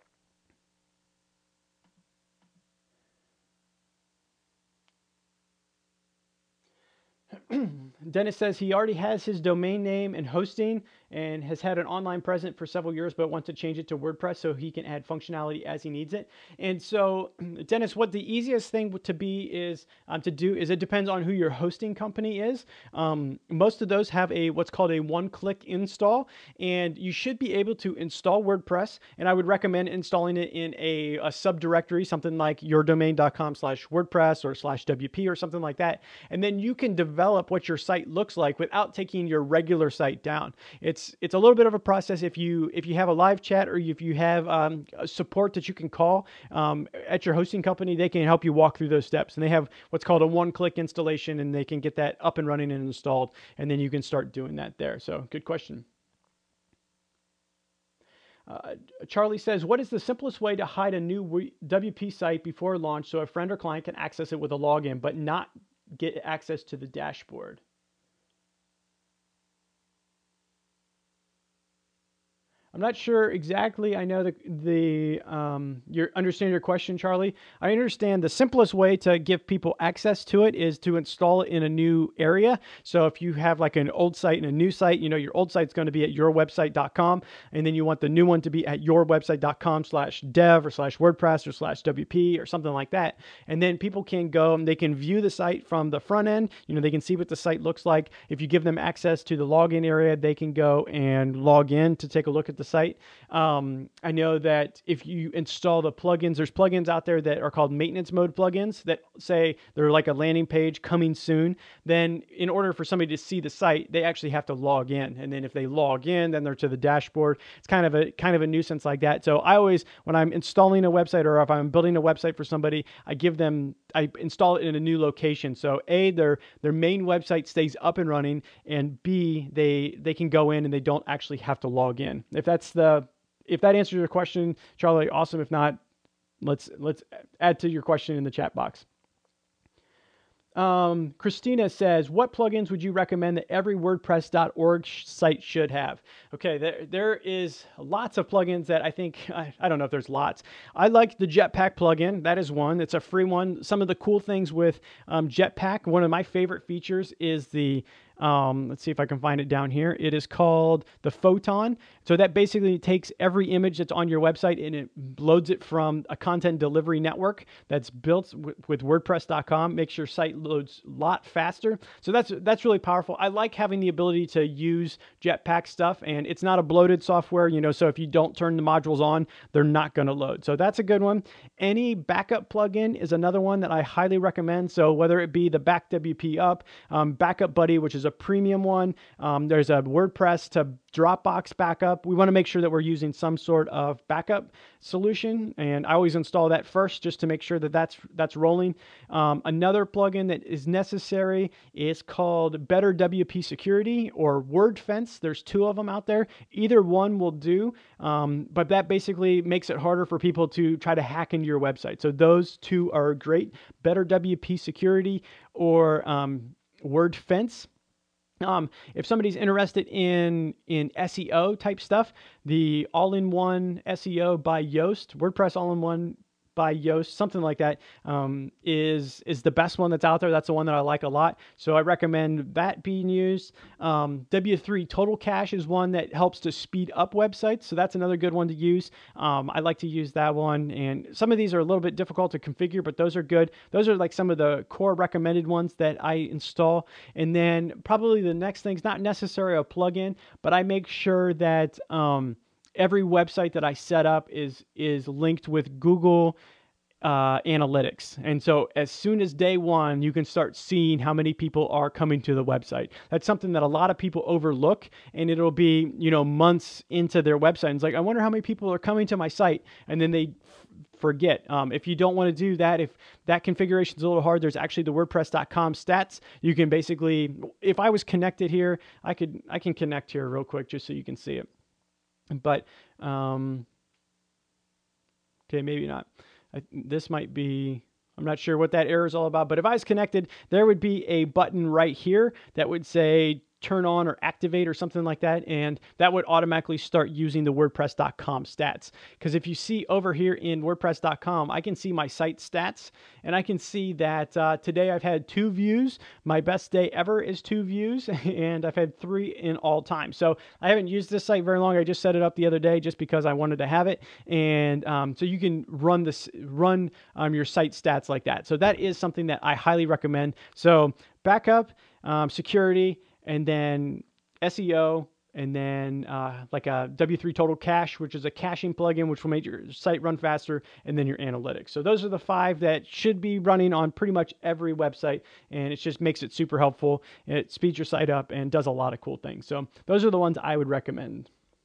Dennis says he already has his domain name and hosting and has had an online presence for several years, but wants to change it to WordPress so he can add functionality as he needs it. And so, Dennis, what the easiest thing to be is um, to do is it depends on who your hosting company is. Um, most of those have a what's called a one-click install, and you should be able to install WordPress. And I would recommend installing it in a, a subdirectory, something like yourdomain dot com slash WordPress or slash W P or something like that. And then you can develop what your site looks like without taking your regular site down. It's it's a little bit of a process. If you if you have a live chat or if you have um, support that you can call um, at your hosting company, they can help you walk through those steps. And they have what's called a one-click installation, and they can get that up and running and installed, and then you can start doing that there. So good question. Uh, Charlie says, what is the simplest way to hide a new W P site before launch so a friend or client can access it with a login but not get access to the dashboard? I'm not sure exactly. I know the the um, you understand your question, Charlie. I understand the simplest way to give people access to it is to install it in a new area. So if you have like an old site and a new site, you know your old site's going to be at your website dot com, and then you want the new one to be at your website dot com slash dev or slash WordPress or slash W P or something like that. And then people can go and they can view the site from the front end. You know, they can see what the site looks like. If you give them access to the login area, they can go and log in to take a look at the site. Um, I know that if you install the plugins, there's plugins out there that are called maintenance mode plugins that say they're like a landing page coming soon. Then in order for somebody to see the site, they actually have to log in. And then if they log in, then they're to the dashboard. It's kind of a kind of a nuisance like that. So I always, when I'm installing a website or if I'm building a website for somebody, I give them, I install it in a new location. So A, their their main website stays up and running, and B, they they can go in and they don't actually have to log in. If that's the if that answers your question, Charlie, awesome. If not, let's let's add to your question in the chat box. Um, Christina says, what plugins would you recommend that every WordPress dot org site should have? Okay, there, there is lots of plugins that I think, I, I don't know if there's lots. I like the Jetpack plugin. That is one. It's a free one. Some of the cool things with um, Jetpack, one of my favorite features is the Um, let's see if I can find it down here. It is called the Photon. So that basically takes every image that's on your website and it loads it from a content delivery network that's built w- with WordPress dot com. Makes your site loads a lot faster. So that's that's really powerful. I like having the ability to use Jetpack stuff, and it's not a bloated software, you know, so if you don't turn the modules on, they're not going to load. So that's a good one. Any backup plugin is another one that I highly recommend. So whether it be the BackWP Up, um, Backup Buddy, which is a premium one. Um, there's a WordPress to Dropbox backup. We want to make sure that we're using some sort of backup solution, and I always install that first just to make sure that that's that's rolling. Um, another plugin that is necessary is called Better W P Security or WordFence. There's two of them out there. Either one will do, um, but that basically makes it harder for people to try to hack into your website. So those two are great: Better W P Security or um, WordFence. Um, if somebody's interested in in S E O type stuff, the All-in-One S E O by Yoast, WordPress All-in-One by Yoast, something like that, um, is is the best one that's out there. That's the one that I like a lot. So I recommend that being used. Um, W three Total Cache is one that helps to speed up websites. So that's another good one to use. Um, I like to use that one. And some of these are a little bit difficult to configure, but those are good. Those are like some of the core recommended ones that I install. And then probably the next thing is not necessarily a plugin, but I make sure that um, every website that I set up is is linked with Google uh, Analytics. And so as soon as day one, you can start seeing how many people are coming to the website. That's something that a lot of people overlook, and it'll be, you know, months into their website. And it's like, I wonder how many people are coming to my site. And then they forget. Um, if you don't want to do that, if that configuration is a little hard, there's actually the WordPress dot com stats. You can basically, if I was connected here, I could, I can connect here real quick just so you can see it. But, um, okay, maybe not. I, this might be, I'm not sure what that error is all about, but if I was connected, there would be a button right here that would say turn on or activate or something like that, and that would automatically start using the WordPress dot com stats. Because if you see over here in WordPress dot com, I can see my site stats, and I can see that uh, today I've had two views. My best day ever is two views, and I've had three in all time. So I haven't used this site very long. I just set it up the other day just because I wanted to have it, and um, so you can run this, run um, your site stats like that. So that is something that I highly recommend. So backup, um, security, and then S E O, and then uh, like a W three Total Cache, which is a caching plugin, which will make your site run faster, and then your analytics. So those are the five that should be running on pretty much every website, and it just makes it super helpful. It speeds your site up and does a lot of cool things. So those are the ones I would recommend.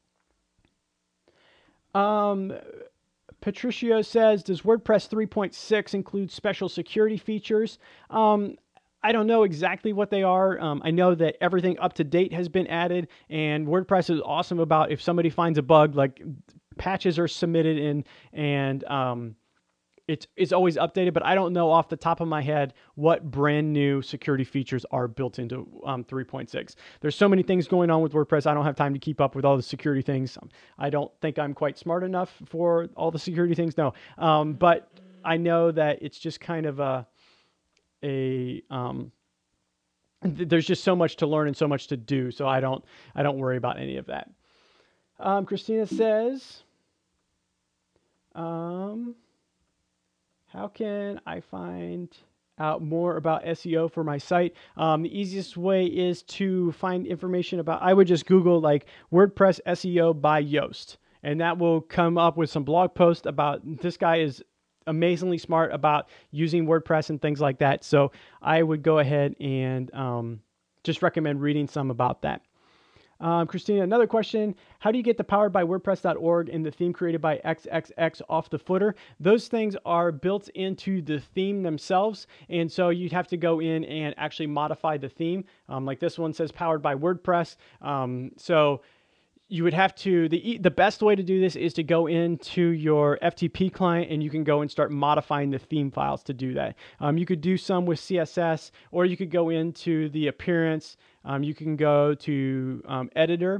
Um, Patricio says, does WordPress three point six include special security features? Um, I don't know exactly what they are. Um, I know that everything up to date has been added, and WordPress is awesome about if somebody finds a bug, like patches are submitted in, and um, it's it's always updated. But I don't know off the top of my head what brand new security features are built into um, three point six. There's so many things going on with WordPress. I don't have time to keep up with all the security things. I don't think I'm quite smart enough for all the security things. No, um, but I know that it's just kind of a a um th- there's just so much to learn and so much to do, so I don't I don't worry about any of that. um Christina says, um how can I find out more about S E O for my site, um, the easiest way is to find information about, I would just Google like WordPress S E O by Yoast, and that will come up with some blog posts about, this guy is amazingly smart about using WordPress and things like that. So I would go ahead and um, just recommend reading some about that. Um, Christina, another question. How do you get the powered by WordPress dot org and the theme created by X X X off the footer? Those things are built into the theme themselves. And so you'd have to go in and actually modify the theme. Um, like this one says powered by WordPress. Um, so you would have to, the the best way to do this is to go into your F T P client, and you can go and start modifying the theme files to do that. Um, you could do some with C S S, or you could go into the appearance. Um, you can go to um, editor,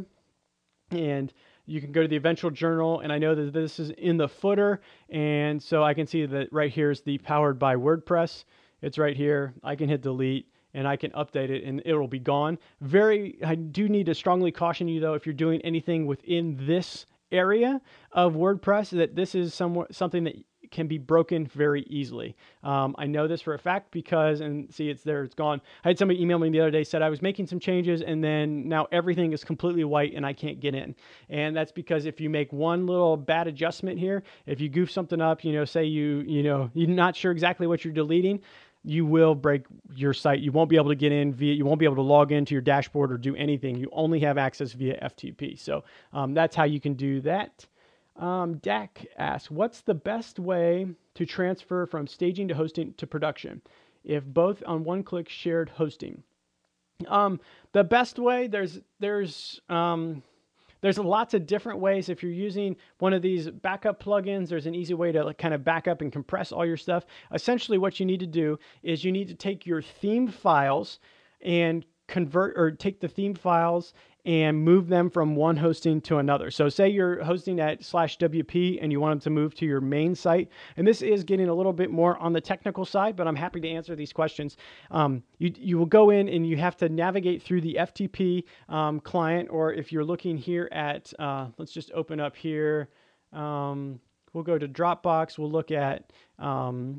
and you can go to the eventual journal, and I know that this is in the footer, and so I can see that right here is the powered by WordPress. It's right here. I can hit delete, and I can update it, and it'll be gone. Very, I do need to strongly caution you though, if you're doing anything within this area of WordPress, that this is somewhat something that can be broken very easily. Um, I know this for a fact because, and see, it's there, it's gone. I had somebody email me the other day, said I was making some changes, and then now everything is completely white and I can't get in. And that's because if you make one little bad adjustment here, if you goof something up, you know, say you, you know, you're not sure exactly what you're deleting, you will break your site. You won't be able to get in via, you won't be able to log into your dashboard or do anything. You only have access via F T P. So um, that's how you can do that. Um, Dak asks, what's the best way to transfer from staging to hosting to production if both on one-click shared hosting? Um, the best way, there's there's um, there's lots of different ways. If you're using one of these backup plugins, there's an easy way to like kind of back up and compress all your stuff. Essentially, what you need to do is you need to take your theme files and convert, or take the theme files and move them from one hosting to another. So say you're hosting at slash W P and you want them to move to your main site. And this is getting a little bit more on the technical side, but I'm happy to answer these questions. Um, you, you will go in and you have to navigate through the F T P um, client, or if you're looking here at, uh, let's just open up here. Um, we'll go to Dropbox. We'll look at, um,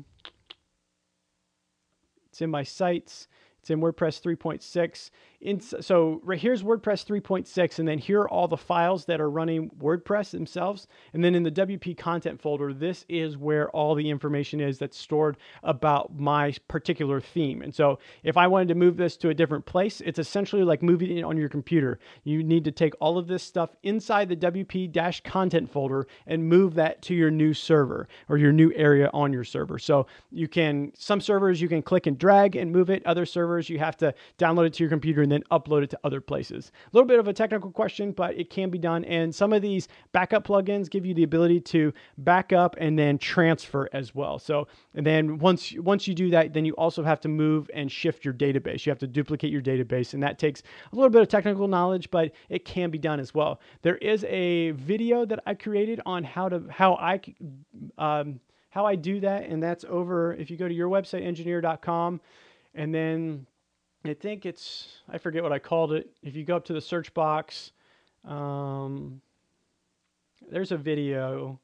it's in my sites. It's in WordPress three point six. In, so right here's WordPress three point six, and then here are all the files that are running WordPress themselves. And then in the W P content folder, this is where all the information is that's stored about my particular theme. And so if I wanted to move this to a different place, it's essentially like moving it on your computer. You need to take all of this stuff inside the W P-content folder and move that to your new server or your new area on your server. So you can, some servers you can click and drag and move it. Other servers you have to download it to your computer and then upload it to other places. A little bit of a technical question, but it can be done. And some of these backup plugins give you the ability to back up and then transfer as well. So, and then once, once you do that, then you also have to move and shift your database. You have to duplicate your database, and that takes a little bit of technical knowledge, but it can be done as well. There is a video that I created on how to, how I, um, how I do that. And that's over, if you go to your website engineer dot com, and then I think it's, I forget what I called it. If you go up to the search box, um, there's a video.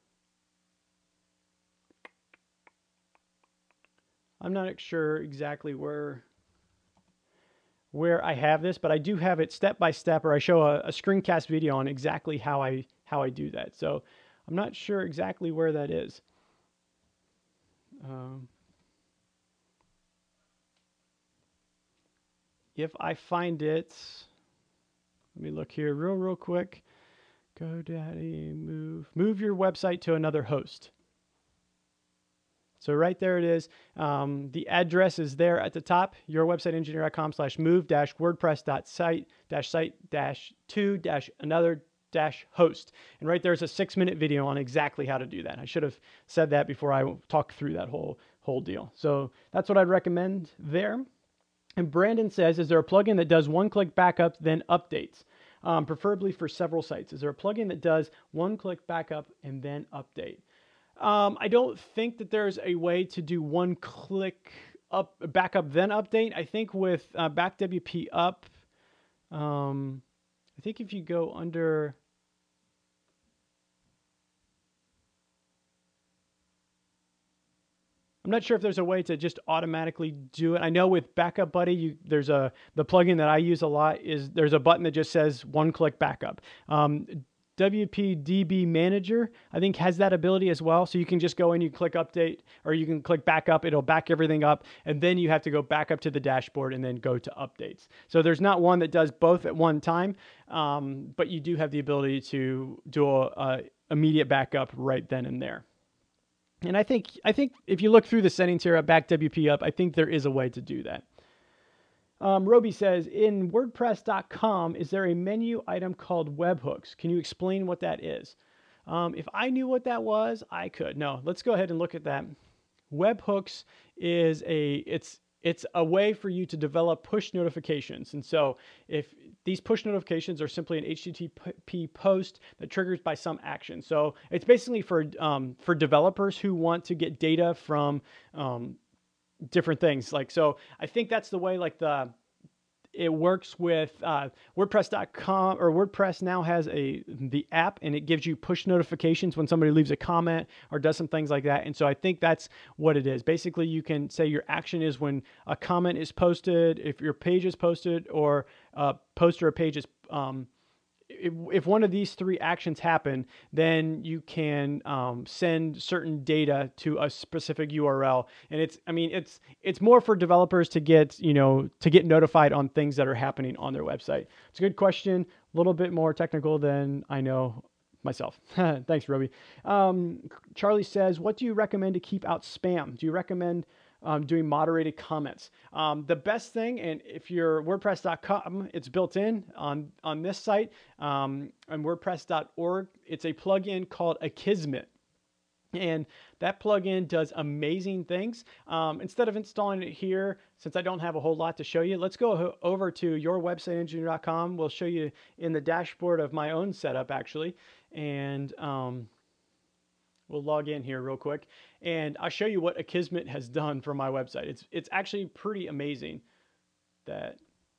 I'm not sure exactly where, where I have this, but I do have it step by step, or I show a, a screencast video on exactly how I, how I do that. So I'm not sure exactly where that is. Um, If I find it, let me look here real, real quick. GoDaddy, move, move your website to another host. So right there it is. Um, the address is there at the top, your website engineer dot com slash move dash WordPress dot site dash site dash two dash another dash host. And right there's a six minute video on exactly how to do that. I should have said that before I talked through that whole, whole deal. So that's what I'd recommend there. And Brandon says, is there a plugin that does one-click backup, then updates, um, preferably for several sites? Is there a plugin that does one-click backup and then update? Um, I don't think that there's a way to do one-click up backup then update. I think with uh, BackWP Up, um, I think if you go under... I'm not sure if there's a way to just automatically do it. I know with Backup Buddy, you, there's a the plugin that I use a lot is there's a button that just says one-click backup. Um, W P D B Manager, I think, has that ability as well. So you can just go in, you click update, or you can click backup. It'll back everything up, and then you have to go back up to the dashboard and then go to updates. So there's not one that does both at one time, um, but you do have the ability to do a, a immediate backup right then and there. And I think I think if you look through the settings here at Back W P Up, I think there is a way to do that. Um, Roby says, in WordPress dot com, is there a menu item called webhooks? Can you explain what that is? Um, if I knew what that was, I could. No, let's go ahead and look at that. Webhooks is a it's it's a way for you to develop push notifications. And so if these push notifications are simply an H T T P post that triggers by some action. So it's basically for um, for developers who want to get data from um, different things. Like, so I think that's the way, like the, it works with uh, WordPress dot com, or WordPress now has a the app, and it gives you push notifications when somebody leaves a comment or does some things like that. And so I think that's what it is. Basically, you can say your action is when a comment is posted, if your page is posted, or a post or a page is um, If, if one of these three actions happen, then you can um, send certain data to a specific U R L. And it's, I mean, it's it's more for developers to get, you know, to get notified on things that are happening on their website. It's a good question, a little bit more technical than I know myself. Thanks, Roby. Um, Charlie says, what do you recommend to keep out spam? Do you recommend Um, doing moderated comments? Um, the best thing, and if you're WordPress dot com, it's built in on, on this site. Um, on WordPress dot org, it's a plugin called Akismet. And that plugin does amazing things. Um, instead of installing it here, since I don't have a whole lot to show you, let's go over to your website engineer dot com. We'll show you in the dashboard of my own setup, actually. And um, we'll log in here real quick, and I'll show you what Akismet has done for my website. It's it's actually pretty amazing that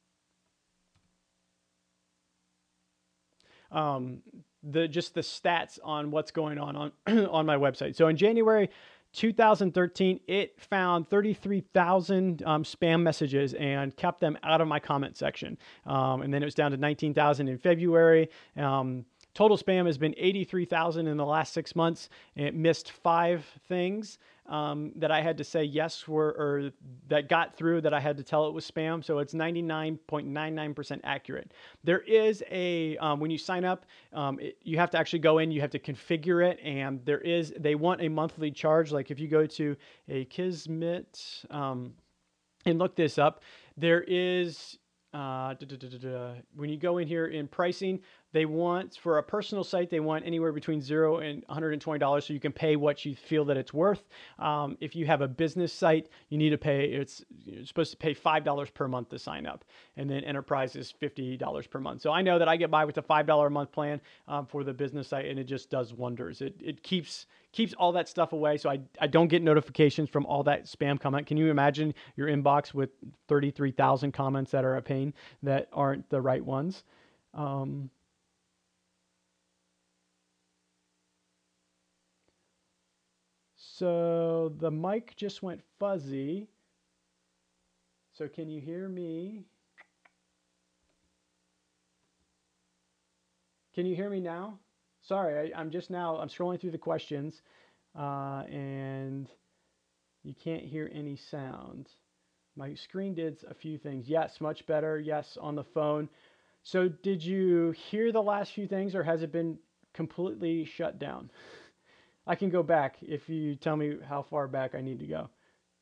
um, the just the stats on what's going on on on my website. So in January two thousand thirteen, it found thirty-three thousand um, spam messages and kept them out of my comment section. Um, and then it was down to nineteen thousand in February. Um, Total spam has been eighty-three thousand in the last six months. And it missed five things um, that I had to say yes were, or that got through that I had to tell it was spam. So it's ninety-nine point nine nine percent accurate. There is a, um, when you sign up, um, it, you have to actually go in, you have to configure it. And there is, they want a monthly charge. Like if you go to Akismet um, and look this up, there is, uh, da, da, da, da, da. when you go in here in pricing, they want, for a personal site, they want anywhere between zero and one hundred twenty dollars, so you can pay what you feel that it's worth. Um, if you have a business site, you need to pay, it's you're supposed to pay five dollars per month to sign up. And then enterprise is fifty dollars per month. So I know that I get by with the five dollars a month plan um, for the business site, and it just does wonders. It, it keeps keeps all that stuff away, so I, I don't get notifications from all that spam comment. Can you imagine your inbox with thirty-three thousand comments that are a pain that aren't the right ones? Um, So the mic just went fuzzy. So can you hear me? Can you hear me now? Sorry, I, I'm just now, I'm scrolling through the questions uh, and you can't hear any sound. My screen did a few things. Yes, much better. Yes, on the phone. So did you hear the last few things, or has it been completely shut down? I can go back if you tell me how far back I need to go.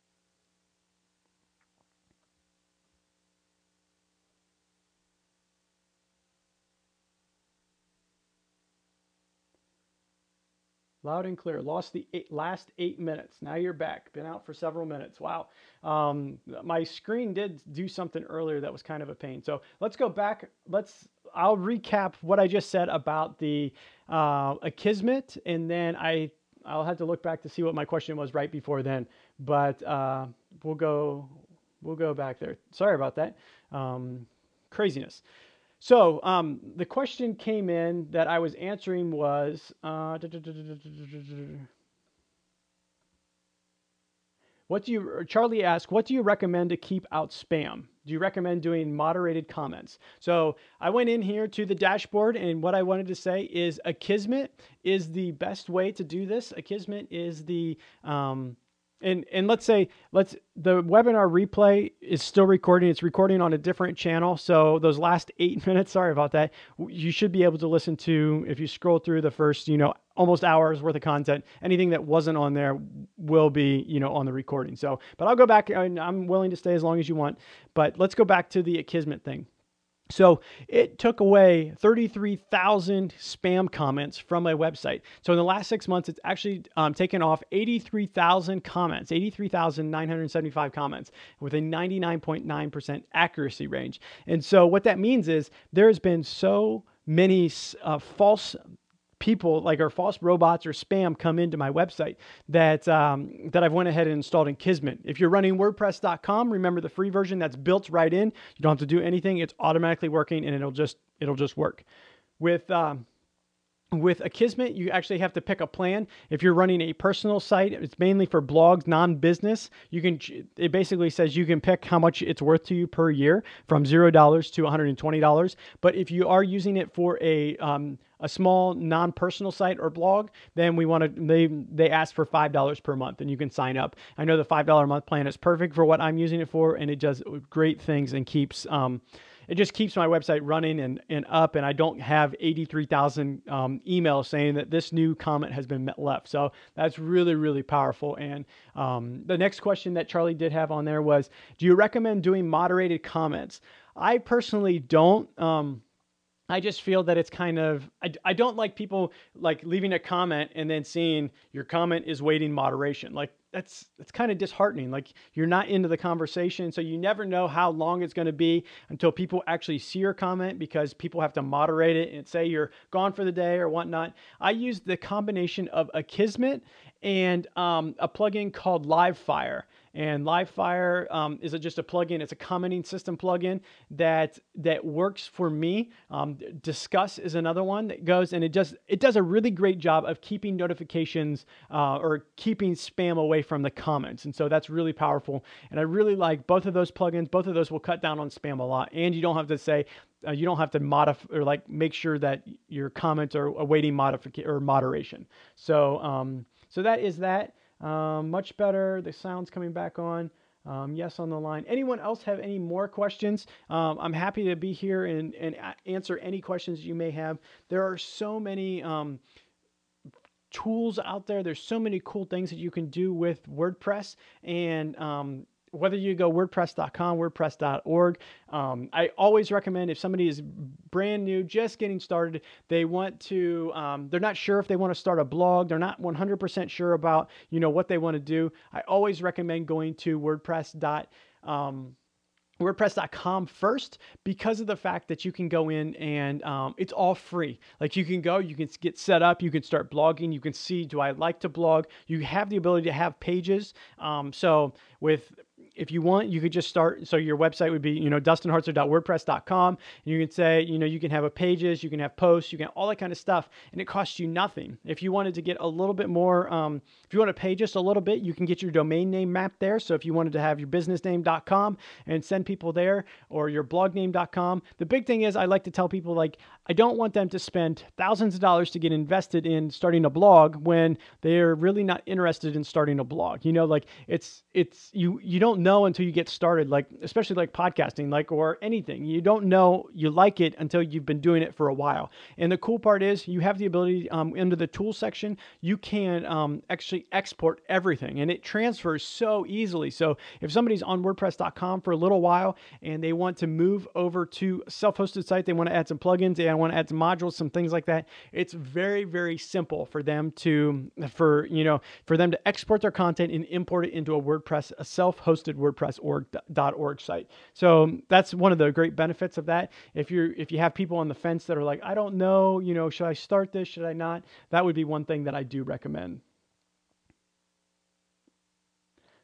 Loud and clear. Lost the eight, last eight minutes. Now you're back. Been out for several minutes. Wow. Um, my screen did do something earlier that was kind of a pain. So let's go back. Let's. I'll recap what I just said about the uh, Akismet, and then I I'll have to look back to see what my question was right before then. But uh, we'll go we'll go back there. Sorry about that. Um, craziness. So um, the question came in that I was answering was, uh, What do you, Charlie asked, what do you recommend to keep out spam? Do you recommend doing moderated comments? So I went in here to the dashboard, and what I wanted to say is Akismet is the best way to do this. Akismet is the, um, and and let's say let's the webinar replay is still recording. It's recording on a different channel. So those last eight minutes, sorry about that, you should be able to listen to, if you scroll through the first, you know, almost hours worth of content. Anything that wasn't on there will be, you know, on the recording. So, but I'll go back, and I'm willing to stay as long as you want. But let's go back to the Akismet thing. So it took away thirty-three thousand spam comments from my website. So in the last six months, it's actually um, taken off eighty-three thousand comments, eighty-three thousand nine hundred seventy-five comments with a ninety-nine point nine percent accuracy range. And so what that means is there's been so many uh, false people, like, or false robots or spam, come into my website that um, that I've went ahead and installed in Akismet. If you're running WordPress dot com, remember the free version that's built right in. You don't have to do anything. It's automatically working, and it'll just it'll just work. With um, with Akismet, you actually have to pick a plan. If you're running a personal site, it's mainly for blogs, non-business. You can, it basically says you can pick how much it's worth to you per year, from zero dollars to one hundred twenty dollars. But if you are using it for a um, a small non-personal site or blog, then we want to, they they ask for five dollars per month, and you can sign up. I know the five dollars a month plan is perfect for what I'm using it for, and it does great things and keeps um, it just keeps my website running and, and up, and I don't have eighty-three thousand um, emails saying that this new comment has been left. So that's really, really powerful. And um, the next question that Charlie did have on there was, do you recommend doing moderated comments? I personally don't. Um, I just feel that it's kind of, I, I don't like people like leaving a comment and then seeing your comment is waiting moderation. Like that's, that's kind of disheartening. Like you're not into the conversation. So you never know how long it's going to be until people actually see your comment, because people have to moderate it and say you're gone for the day or whatnot. I use the combination of Akismet and um, a plugin called Livefire. And Livefire um, is a, just a plugin. It's a commenting system plugin that that works for me. Um, Discuss is another one that goes, and it just it does a really great job of keeping notifications uh, or keeping spam away from the comments. And so that's really powerful. And I really like both of those plugins. Both of those will cut down on spam a lot, and you don't have to say. Uh, you don't have to modify or like make sure that your comments are awaiting modification or moderation. So um, so that is that. Um, much better. The sound's coming back on. Um, yes, on the line. Anyone else have any more questions? Um, I'm happy to be here and, and answer any questions you may have. There are so many um, tools out there. There's so many cool things that you can do with WordPress, and um, whether you go WordPress dot com, WordPress dot org, um, I always recommend, if somebody is brand new, just getting started, they want to, um, they're not sure if they want to start a blog, they're not one hundred percent sure about, you know, what they want to do. I always recommend going to WordPress dot um, WordPress dot com first, because of the fact that you can go in and um, it's all free. Like you can go, you can get set up, you can start blogging, you can see, do I like to blog? You have the ability to have pages. Um, so with, if you want, you could just start. So your website would be, you know, dustin hartzler dot wordpress dot com. And you can say, you know, you can have a pages, you can have posts, you can all that kind of stuff, and it costs you nothing. If you wanted to get a little bit more, um, if you want to pay just a little bit, you can get your domain name mapped there. So if you wanted to have your business name dot com and send people there, or your blog name dot com. The big thing is, I like to tell people, like, I don't want them to spend thousands of dollars to get invested in starting a blog when they're really not interested in starting a blog. You know, like it's, it's, you, you don't know until you get started, like, especially like podcasting, like, or anything. You don't know you like it until you've been doing it for a while. And the cool part is you have the ability, um, into the tool section, you can um, actually export everything, and it transfers so easily. So if somebody's on WordPress dot com for a little while and they want to move over to a self-hosted site, they want to add some plugins, they want to add some modules, some things like that, it's very, very simple for them to, for, you know, for them to export their content and import it into a WordPress, a self-hosted WordPress dot org site. So that's one of the great benefits of that. If you're, if you have people on the fence that are like, I don't know, you know, should I start this? Should I not? That would be one thing that I do recommend.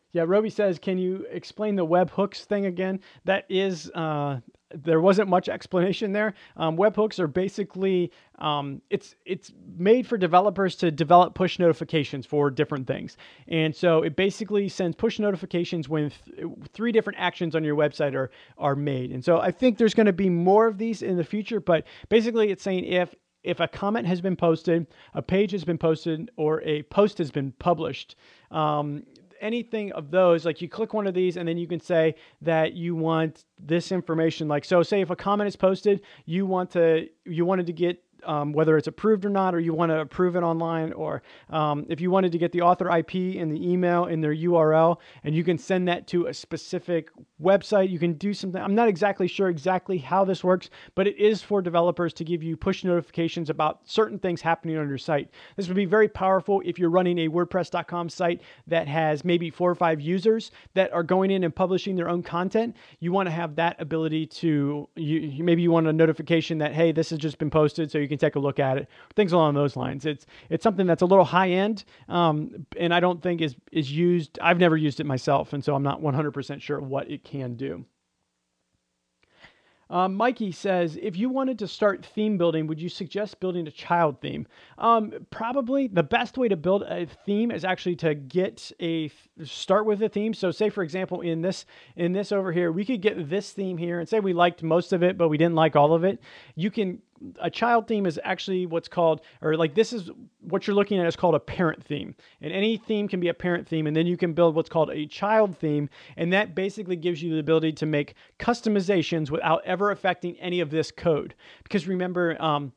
Yeah, Roby says, can you explain the webhooks thing again? That is, uh, there wasn't much explanation there. Um, webhooks are basically, um, it's it's made for developers to develop push notifications for different things. And so it basically sends push notifications when th- three different actions on your website are, are made. And so I think there's going to be more of these in the future, but basically it's saying if if a comment has been posted, a page has been posted, or a post has been published, um, anything of those, like you click one of these and then you can say that you want this information. Like, so say if a comment is posted, you want to, you wanted to get um, whether it's approved or not, or you want to approve it online, or um, if you wanted to get the author I P and the email and their U R L, and you can send that to a specific website, you can do something. I'm not exactly sure exactly how this works, but it is for developers to give you push notifications about certain things happening on your site. This would be very powerful if you're running a WordPress dot com site that has maybe four or five users that are going in and publishing their own content. You want to have that ability to, you, maybe you want a notification that, hey, this has just been posted, so you can take a look at it. Things along those lines. It's it's something that's a little high end, um, and I don't think is is used. I've never used it myself, and so I'm not one hundred percent sure what it can do. Um, Mikey says, if you wanted to start theme building, would you suggest building a child theme? Um, probably the best way to build a theme is actually to get a start with a theme. So say, for example, in this, in this over here, we could get this theme here and say we liked most of it, but we didn't like all of it. You can, a child theme is actually what's called, or like this is what you're looking at is called a parent theme. And any theme can be a parent theme. And then you can build what's called a child theme. And that basically gives you the ability to make customizations without ever affecting any of this code. Because remember, um,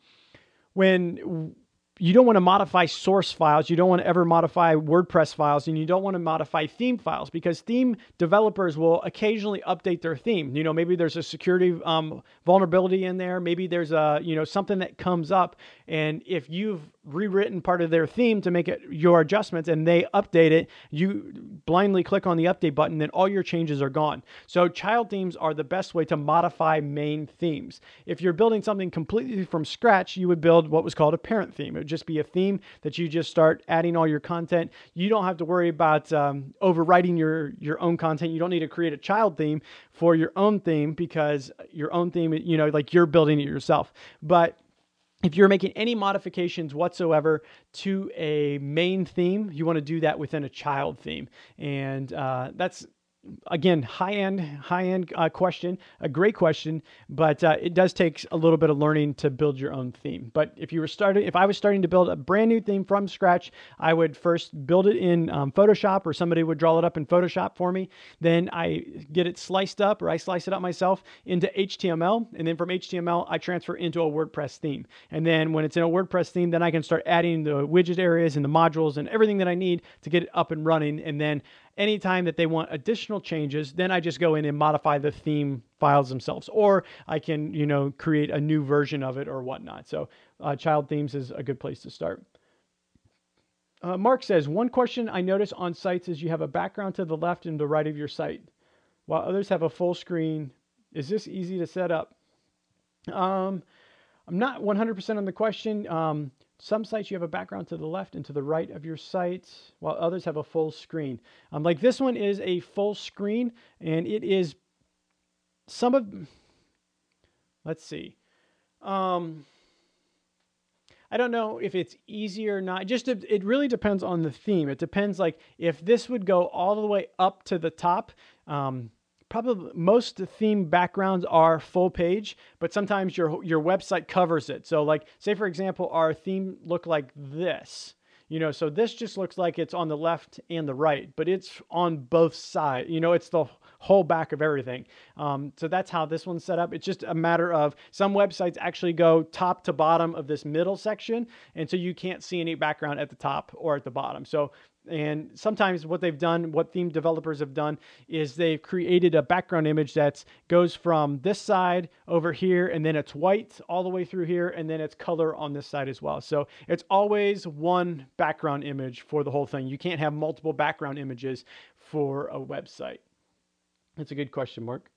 when you don't want to modify source files, you don't want to ever modify WordPress files, and you don't want to modify theme files, because theme developers will occasionally update their theme. You know, maybe there's a security um, vulnerability in there. Maybe there's a, you know, something that comes up, and if you've rewritten part of their theme to make it your adjustments and they update it, you blindly click on the update button, then all your changes are gone. So child themes are the best way to modify main themes. If you're building something completely from scratch, you would build what was called a parent theme. It would just be a theme that you just start adding all your content. You don't have to worry about um, overwriting your, your own content. You don't need to create a child theme for your own theme, because your own theme, you know, like you're building it yourself. But if you're making any modifications whatsoever to a main theme, you want to do that within a child theme. And uh, that's, again, high-end, high-end uh, question, a great question, but uh, it does take a little bit of learning to build your own theme. But if you were starting, if I was starting to build a brand new theme from scratch, I would first build it in um, Photoshop, or somebody would draw it up in Photoshop for me. Then I get it sliced up, or I slice it up myself into H T M L, and then from H T M L, I transfer into a WordPress theme. And then when it's in a WordPress theme, then I can start adding the widget areas and the modules and everything that I need to get it up and running. And then anytime that they want additional changes, then I just go in and modify the theme files themselves, or I can, you know, create a new version of it or whatnot. So uh, child themes is a good place to start. Uh, Mark says, one question I notice on sites is you have a background to the left and the right of your site, while others have a full screen. Is this easy to set up? Um, I'm not one hundred percent on the question. Um, Some sites you have a background to the left and to the right of your site, while others have a full screen. Um, like this one is a full screen, and it is some of, let's see. Um, I don't know if it's easy or not. Just it really depends on the theme. It depends, like if this would go all the way up to the top. Um, Probably most theme backgrounds are full page, but sometimes your your website covers it. So like, say for example, our theme looked like this. You know, so this just looks like it's on the left and the right, but it's on both sides. You know, it's the whole back of everything. Um, so that's how this one's set up. It's just a matter of some websites actually go top to bottom of this middle section, and so you can't see any background at the top or at the bottom. So, and sometimes what they've done, what theme developers have done, is they've created a background image that goes from this side over here, and then it's white all the way through here, and then it's color on this side as well. So it's always one background image for the whole thing. You can't have multiple background images for a website. That's a good question, Mark.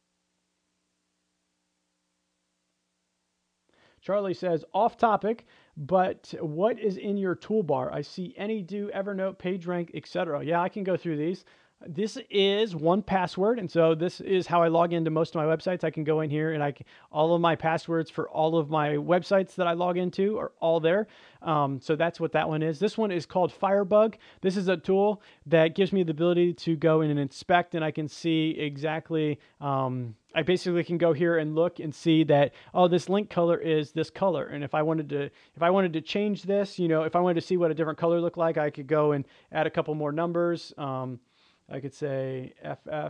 Charlie says, off topic, But what is in your toolbar? I see AnyDo, Evernote, PageRank, et cetera. Yeah, I can go through these. This is one password, and so this is how I log into most of my websites. I can go in here and I can, all of my passwords for all of my websites that I log into are all there. Um, so that's what that one is. This one is called Firebug. This is a tool that gives me the ability to go in and inspect, and I can see exactly. Um, I basically can go here and look and see that, oh, this link color is this color. And if I wanted to, if I wanted to change this, you know, if I wanted to see what a different color looked like, I could go and add a couple more numbers. Um, I could say F F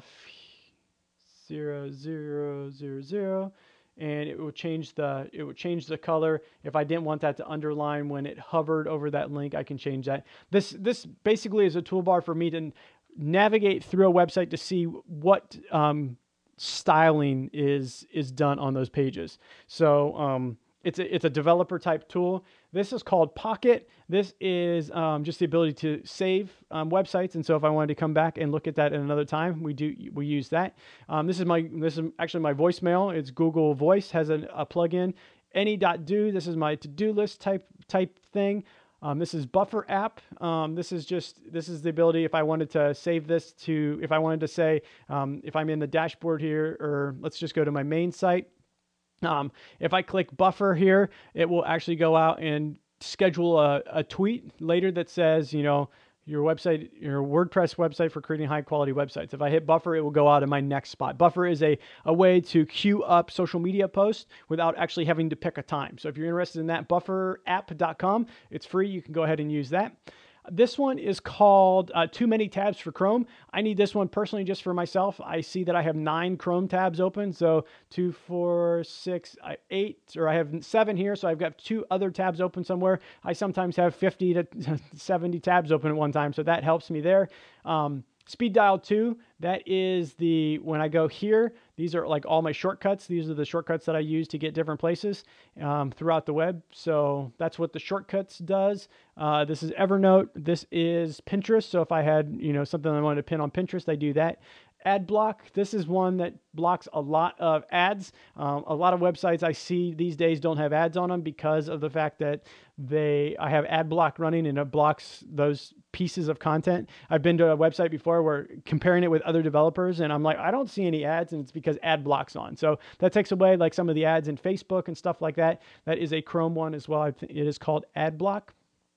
zero zero zero zero, and it would change the it would change the color. If I didn't want that to underline when it hovered over that link, I can change that. This this basically is a toolbar for me to navigate through a website to see what um, styling is is done on those pages. So um, it's a, it's a developer type tool. This is called Pocket. This is um, just the ability to save um, websites. And so if I wanted to come back and look at that at another time, we do we use that. Um, this is my this is actually my voicemail. It's Google Voice, has a, a plugin. Any.do, this is my to-do list type type thing. Um, this is Buffer app. Um, this is just, this is the ability if I wanted to save this to, if I wanted to say, um, if I'm in the dashboard here, or let's just go to my main site. Um, if I click Buffer here, it will actually go out and schedule a, a tweet later that says, you know, your website, your WordPress website for creating high quality websites. If I hit Buffer, it will go out in my next spot. Buffer is a, a way to queue up social media posts without actually having to pick a time. So if you're interested in that, buffer app dot com, it's free. You can go ahead and use that. This one is called uh, Too Many Tabs for Chrome. I need this one personally just for myself. I see that I have nine Chrome tabs open. So two, four, six, eight, or I have seven here. So I've got two other tabs open somewhere. I sometimes have fifty to seventy tabs open at one time. So that helps me there. Um, Speed Dial two, that is the, when I go here, these are like all my shortcuts. These are the shortcuts that I use to get different places um, throughout the web. So that's what the shortcuts does. Uh, this is Evernote. This is Pinterest. So if I had, you know, something I wanted to pin on Pinterest, I do that. Ad block. This is one that blocks a lot of ads. Um, a lot of websites I see these days don't have ads on them because of the fact that they, I have ad block running and it blocks those pieces of content. I've been to a website before where comparing it with other developers and I'm like, I don't see any ads, and it's because ad block's on. So that takes away like some of the ads in Facebook and stuff like that. That is a Chrome one as well. I think it is called ad block.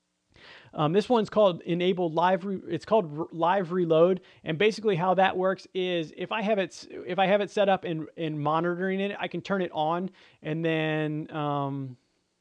Um, this one's called Enable Live. Re- it's called R- Live Reload, and basically how that works is if I have it if I have it set up in in monitoring it, I can turn it on, and then um,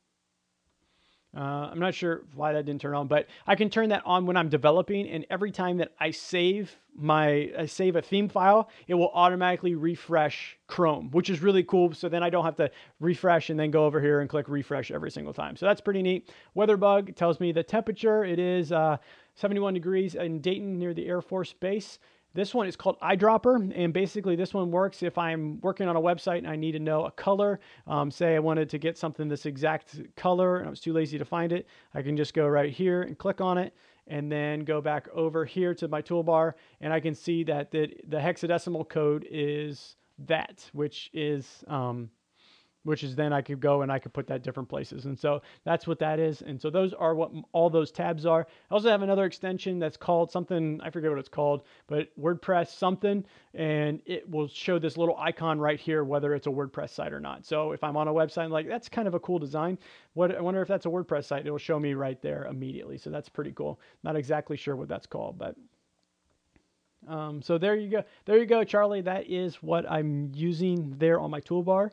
uh, I'm not sure why that didn't turn on, but I can turn that on when I'm developing, and every time that I save my I save a theme file, it will automatically refresh Chrome, which is really cool. So then I don't have to refresh and then go over here and click refresh every single time. So that's pretty neat. WeatherBug tells me the temperature. It is uh, seventy-one degrees in Dayton near the Air Force Base. This one is called Eyedropper, and basically this one works if I'm working on a website and I need to know a color. Um, say I wanted to get something this exact color and I was too lazy to find it. I can just go right here and click on it and then go back over here to my toolbar, and I can see that the, the hexadecimal code is that, which is... Um, which is then I could go and I could put that different places. And so that's what that is. And so those are what all those tabs are. I also have another extension that's called something, I forget what it's called, but WordPress something, and it will show this little icon right here, whether it's a WordPress site or not. So if I'm on a website, I'm like, that's kind of a cool design. What, I wonder if that's a WordPress site. It'll show me right there immediately. So that's pretty cool. Not exactly sure what that's called, but um, so there you go. There you go, Charlie. That is what I'm using there on my toolbar.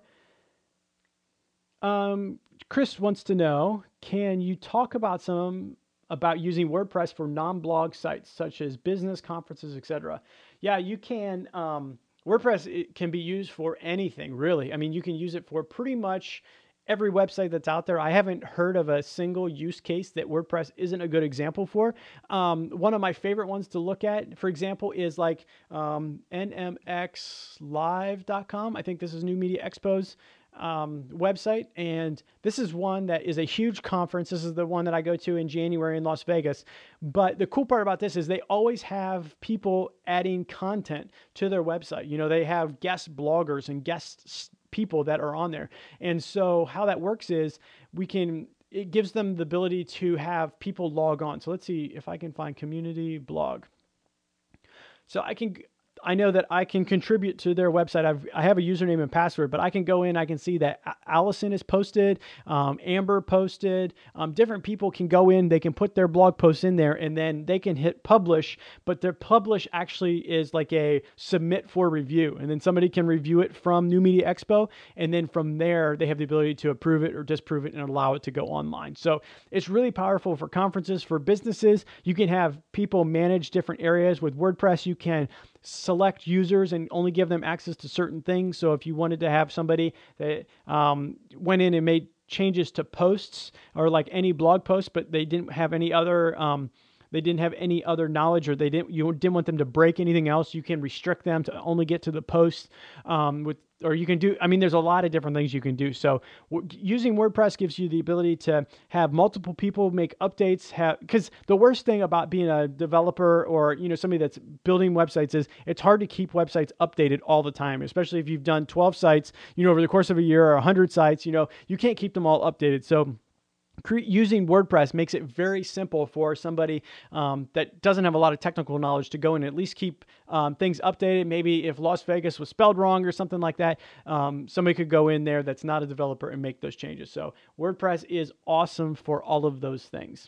Um, Chris wants to know, can you talk about some about using WordPress for non-blog sites such as business, conferences, et cetera? Yeah, you can. Um, WordPress it can be used for anything, really. I mean, you can use it for pretty much every website that's out there. I haven't heard of a single use case that WordPress isn't a good example for. Um, one of my favorite ones to look at, for example, is like um, N M X live dot com. I think this is New Media Expo's um, website. And this is one that is a huge conference. This is the one that I go to in January in Las Vegas. But the cool part about this is they always have people adding content to their website. You know, they have guest bloggers and guest people that are on there. And so how that works is we can, it gives them the ability to have people log on. So let's see if I can find community blog. So I can, I know that I can contribute to their website. I've, I have a username and password, but I can go in, I can see that Allison is posted, um, Amber posted, um, different people can go in, they can put their blog posts in there, and then they can hit publish, but their publish actually is like a submit for review. And then somebody can review it from New Media Expo. And then from there, they have the ability to approve it or disapprove it and allow it to go online. So it's really powerful for conferences, for businesses. You can have people manage different areas with WordPress. You can select users and only give them access to certain things. So if you wanted to have somebody that um, went in and made changes to posts or like any blog post, but they didn't have any other um, they didn't have any other knowledge, or they didn't you didn't want them to break anything else, you can restrict them to only get to the post um, with. Or you can do, I mean, there's a lot of different things you can do. So w- using WordPress gives you the ability to have multiple people make updates, have, because the worst thing about being a developer or, you know, somebody that's building websites is it's hard to keep websites updated all the time, especially if you've done twelve sites, you know, over the course of a year, or one hundred sites, you know, you can't keep them all updated. So using WordPress makes it very simple for somebody um, that doesn't have a lot of technical knowledge to go and at least keep um, things updated. Maybe if Las Vegas was spelled wrong or something like that, um, somebody could go in there that's not a developer and make those changes. So WordPress is awesome for all of those things.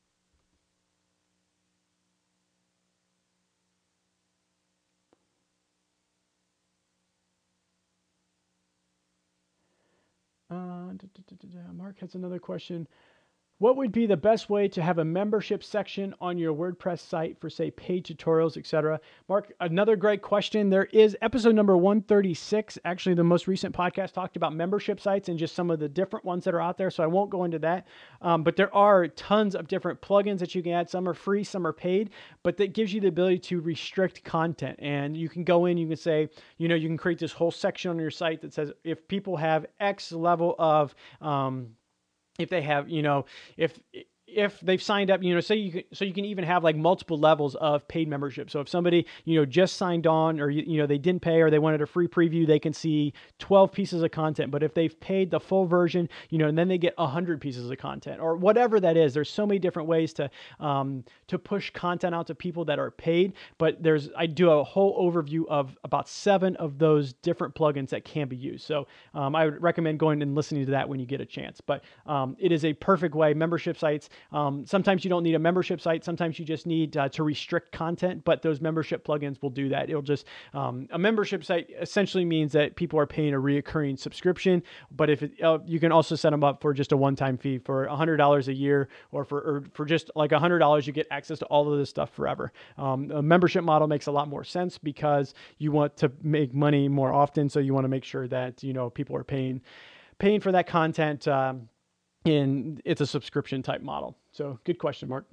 Uh, da, da, da, da, Mark has another question. What would be the best way to have a membership section on your WordPress site for, say, paid tutorials, et cetera? Mark, another great question. There is episode number one thirty-six. Actually, the most recent podcast talked about membership sites and just some of the different ones that are out there. So I won't go into that. Um, but there are tons of different plugins that you can add. Some are free, some are paid, but that gives you the ability to restrict content. And you can go in, you can say, you know, you can create this whole section on your site that says if people have X level of, um, if they have, you know, if if they've signed up, you know, say you can, so you can even have like multiple levels of paid membership. So if somebody, you know, just signed on, or, you know, they didn't pay, or they wanted a free preview, they can see twelve pieces of content. But if they've paid the full version, you know, and then they get one hundred pieces of content, or whatever that is. There's so many different ways to um, to push content out to people that are paid. But there's, I do a whole overview of about seven of those different plugins that can be used. So um, I would recommend going and listening to that when you get a chance. But um, it is a perfect way. Membership sites, Um, sometimes you don't need a membership site. Sometimes you just need uh, to restrict content, but those membership plugins will do that. It'll just, um, a membership site essentially means that people are paying a reoccurring subscription, but if it, uh, you can also set them up for just a one-time fee for one hundred dollars a year, or for, or for just like one hundred dollars, you get access to all of this stuff forever. Um, a membership model makes a lot more sense because you want to make money more often. So you want to make sure that, you know, people are paying, paying for that content, um, and it's a subscription type model. So good question, Mark.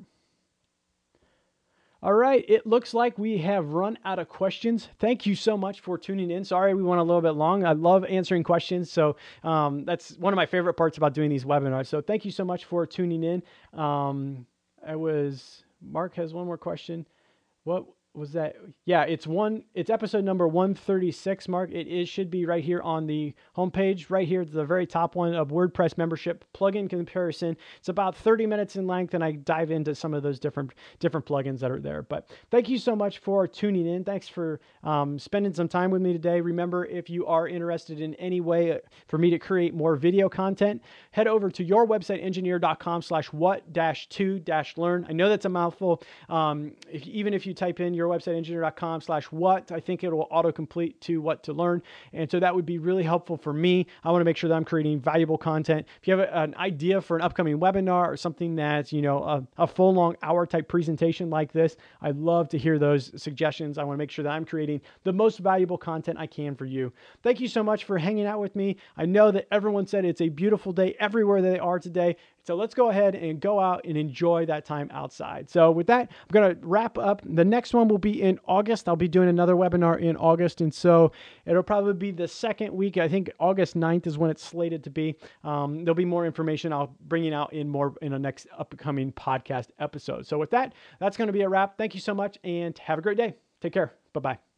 All right, it looks like we have run out of questions. Thank you so much for tuning in. Sorry we went a little bit long. I love answering questions. So um, that's one of my favorite parts about doing these webinars. So thank you so much for tuning in. Um, I was, Mark has one more question. What was that? Yeah, it's one, it's episode number one thirty-six, Mark. It is, should be right here on the homepage, right here at the very top one of WordPress membership plugin comparison. It's about thirty minutes in length, and I dive into some of those different, different plugins that are there. But thank you so much for tuning in. Thanks for um, spending some time with me today. Remember, if you are interested in any way for me to create more video content, head over to yourwebsiteengineer.com slash what dash to dash learn. I know that's a mouthful. Um, if, even if you type in your yourwebsiteengineer.com slash what, I think it will autocomplete to what to learn. And so that would be really helpful for me. I want to make sure that I'm creating valuable content. If you have a, an idea for an upcoming webinar or something that's, you know, a, a full long hour type presentation like this, I'd love to hear those suggestions. I want to make sure that I'm creating the most valuable content I can for you. Thank you so much for hanging out with me. I know that everyone said it's a beautiful day everywhere they are today. So let's go ahead and go out and enjoy that time outside. So with that, I'm going to wrap up. The next one will be in August. I'll be doing another webinar in August. And so it'll probably be the second week. I think August ninth is when it's slated to be. Um, there'll be more information I'll bring it out in more in a next upcoming podcast episode. So with that, that's going to be a wrap. Thank you so much and have a great day. Take care. Bye-bye.